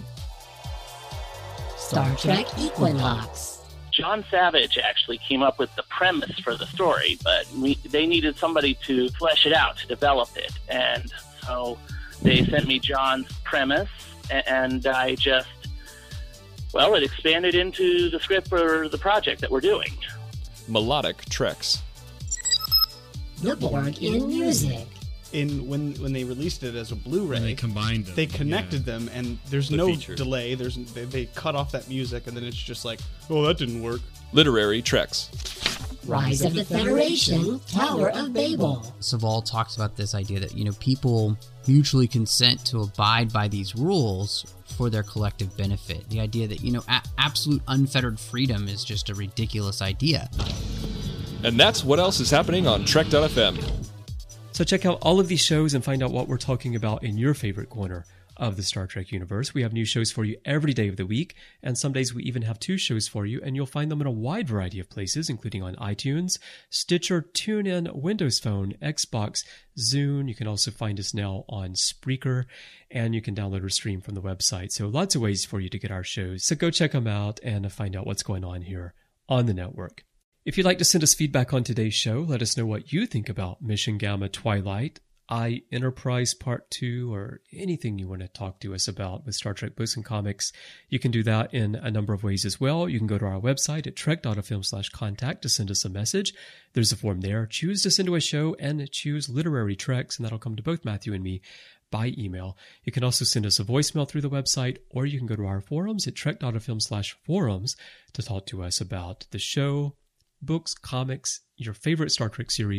Star Trek Equinox. John Savage actually came up with the premise for the story, but we, they needed somebody to flesh it out, to develop it. And so they sent me John's premise, and I just, well, it expanded into the script for the project that we're doing. Melodic Treks. The Borg in music. In when when they released it as a Blu-ray, and they combined them. They connected yeah. them, and there's the no feature. delay. There's they, they cut off that music, and then it's just like, oh, that didn't work. Literary Treks. Rise of the Federation, Tower of Babel. Saval talks about this idea that, you know, people mutually consent to abide by these rules for their collective benefit. The idea that, you know, a- absolute unfettered freedom is just a ridiculous idea. And that's what else is happening on Trek dot F M. So check out all of these shows and find out what we're talking about in your favorite corner of the Star Trek universe. We have new shows for you every day of the week, and some days we even have two shows for you, and you'll find them in a wide variety of places, including on iTunes, Stitcher, TuneIn, Windows Phone, Xbox, Zune. You can also find us now on Spreaker, and you can download or stream from the website. So lots of ways for you to get our shows. So go check them out and find out what's going on here on the network. If you'd like to send us feedback on today's show, let us know what you think about Mission Gamma Twilight, I Enterprise Part two, or anything you want to talk to us about with Star Trek books and comics. You can do that in a number of ways as well. You can go to our website at trek dot f m slash contact to send us a message. There's a form there. Choose to send to a show and choose Literary Treks, and that'll come to both Matthew and me by email. You can also send us a voicemail through the website, or you can go to our forums at trek dot f m slash forums to talk to us about the show, books, comics, your favorite Star Trek series,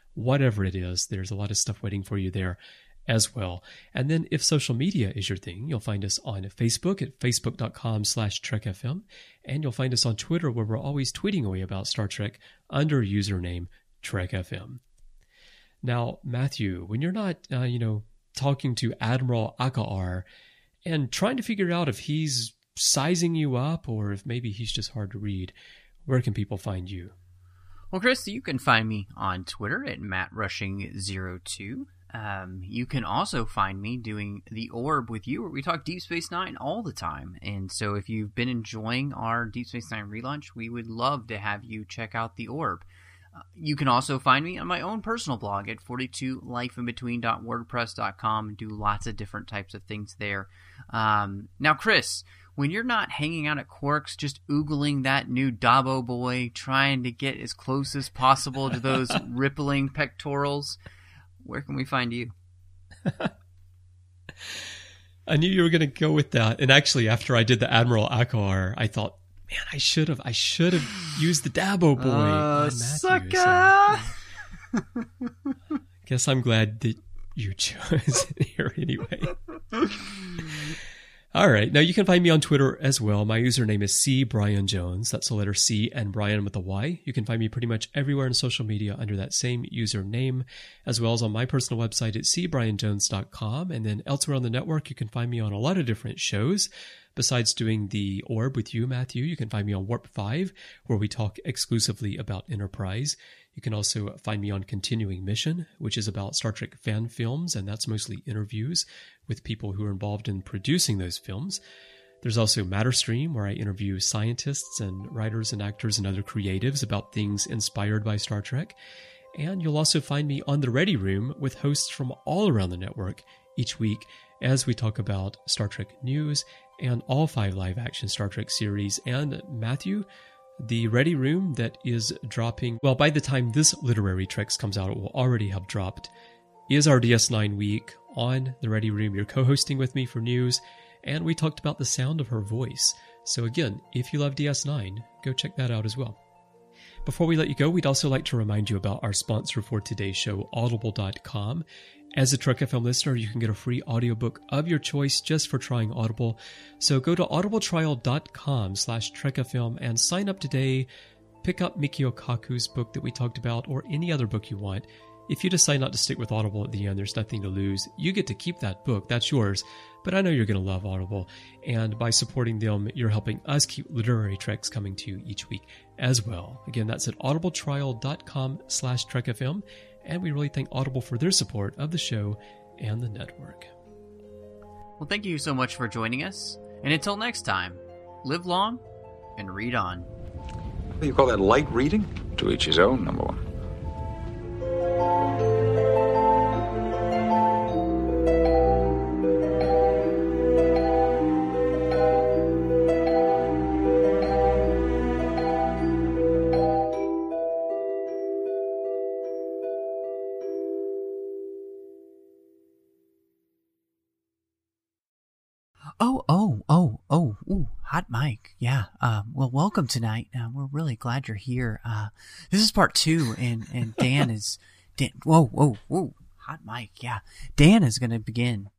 Whatever it is, there's a lot of stuff waiting for you there as well. And then if social media is your thing, you'll find us on Facebook at facebook.com slash TrekFM. And you'll find us on Twitter, where we're always tweeting away about Star Trek under username TrekFM. Now, Matthew, when you're not, uh, you know, talking to Admiral Akar and trying to figure out if he's sizing you up or if maybe he's just hard to read, where can people find you? Well, Chris, you can find me on Twitter at Matt Rushing zero two. Um, you can also find me doing The Orb with you, where we talk Deep Space Nine all the time. And so if you've been enjoying our Deep Space Nine relaunch, we would love to have you check out The Orb. Uh, you can also find me on my own personal blog at forty-two life in between dot wordpress dot com. Do lots of different types of things there. Um, now, Chris, when you're not hanging out at Quark's, just oogling that new Dabo boy, trying to get as close as possible to those rippling pectorals, where can we find you? I knew you were going to go with that. And actually, after I did the Admiral Akar, I thought, man, I should have, I should have used the Dabo boy. Uh, sucker! So, guess I'm glad that you chose it here anyway. All right. Now you can find me on Twitter as well. My username is C Brian Jones. That's the letter C and Brian with a Y. You can find me pretty much everywhere in social media under that same username, as well as on my personal website at c brian jones dot com. And then elsewhere on the network, you can find me on a lot of different shows. Besides doing The Orb with you, Matthew, you can find me on Warp five, where we talk exclusively about Enterprise. You can also find me on Continuing Mission, which is about Star Trek fan films, and that's mostly interviews with people who are involved in producing those films. There's also Matterstream, where I interview scientists and writers and actors and other creatives about things inspired by Star Trek. And you'll also find me on The Ready Room with hosts from all around the network each week as we talk about Star Trek news and all five live-action Star Trek series. And Matthew, the Ready Room that is dropping, well, by the time this Literary Treks comes out, it will already have dropped, is our D S nine week on the Ready Room. You're co-hosting with me for news, and we talked about the sound of her voice. So again, if you love D S nine, go check that out as well. Before we let you go, we'd also like to remind you about our sponsor for today's show, audible dot com. As a Trek F M listener, you can get a free audiobook of your choice just for trying Audible. So go to audibletrial.com slash trekfm and sign up today. Pick up Mikio Kaku's book that we talked about, or any other book you want. If you decide not to stick with Audible at the end, there's nothing to lose. You get to keep that book. That's yours. But I know you're going to love Audible. And by supporting them, you're helping us keep Literary Treks coming to you each week as well. Again, that's at audibletrial.com slash trekfm. And we really thank Audible for their support of the show and the network. Well, thank you so much for joining us. And until next time, live long and read on. What do you call that, light reading? To each his own, number one. Oh, oh, oh, oh, ooh, hot mic. Yeah. Uh, well, welcome tonight. Uh, we're really glad you're here. Uh, this is part two, and, and Dan is, Dan, whoa, whoa, whoa, hot mic. Yeah. Dan is going to begin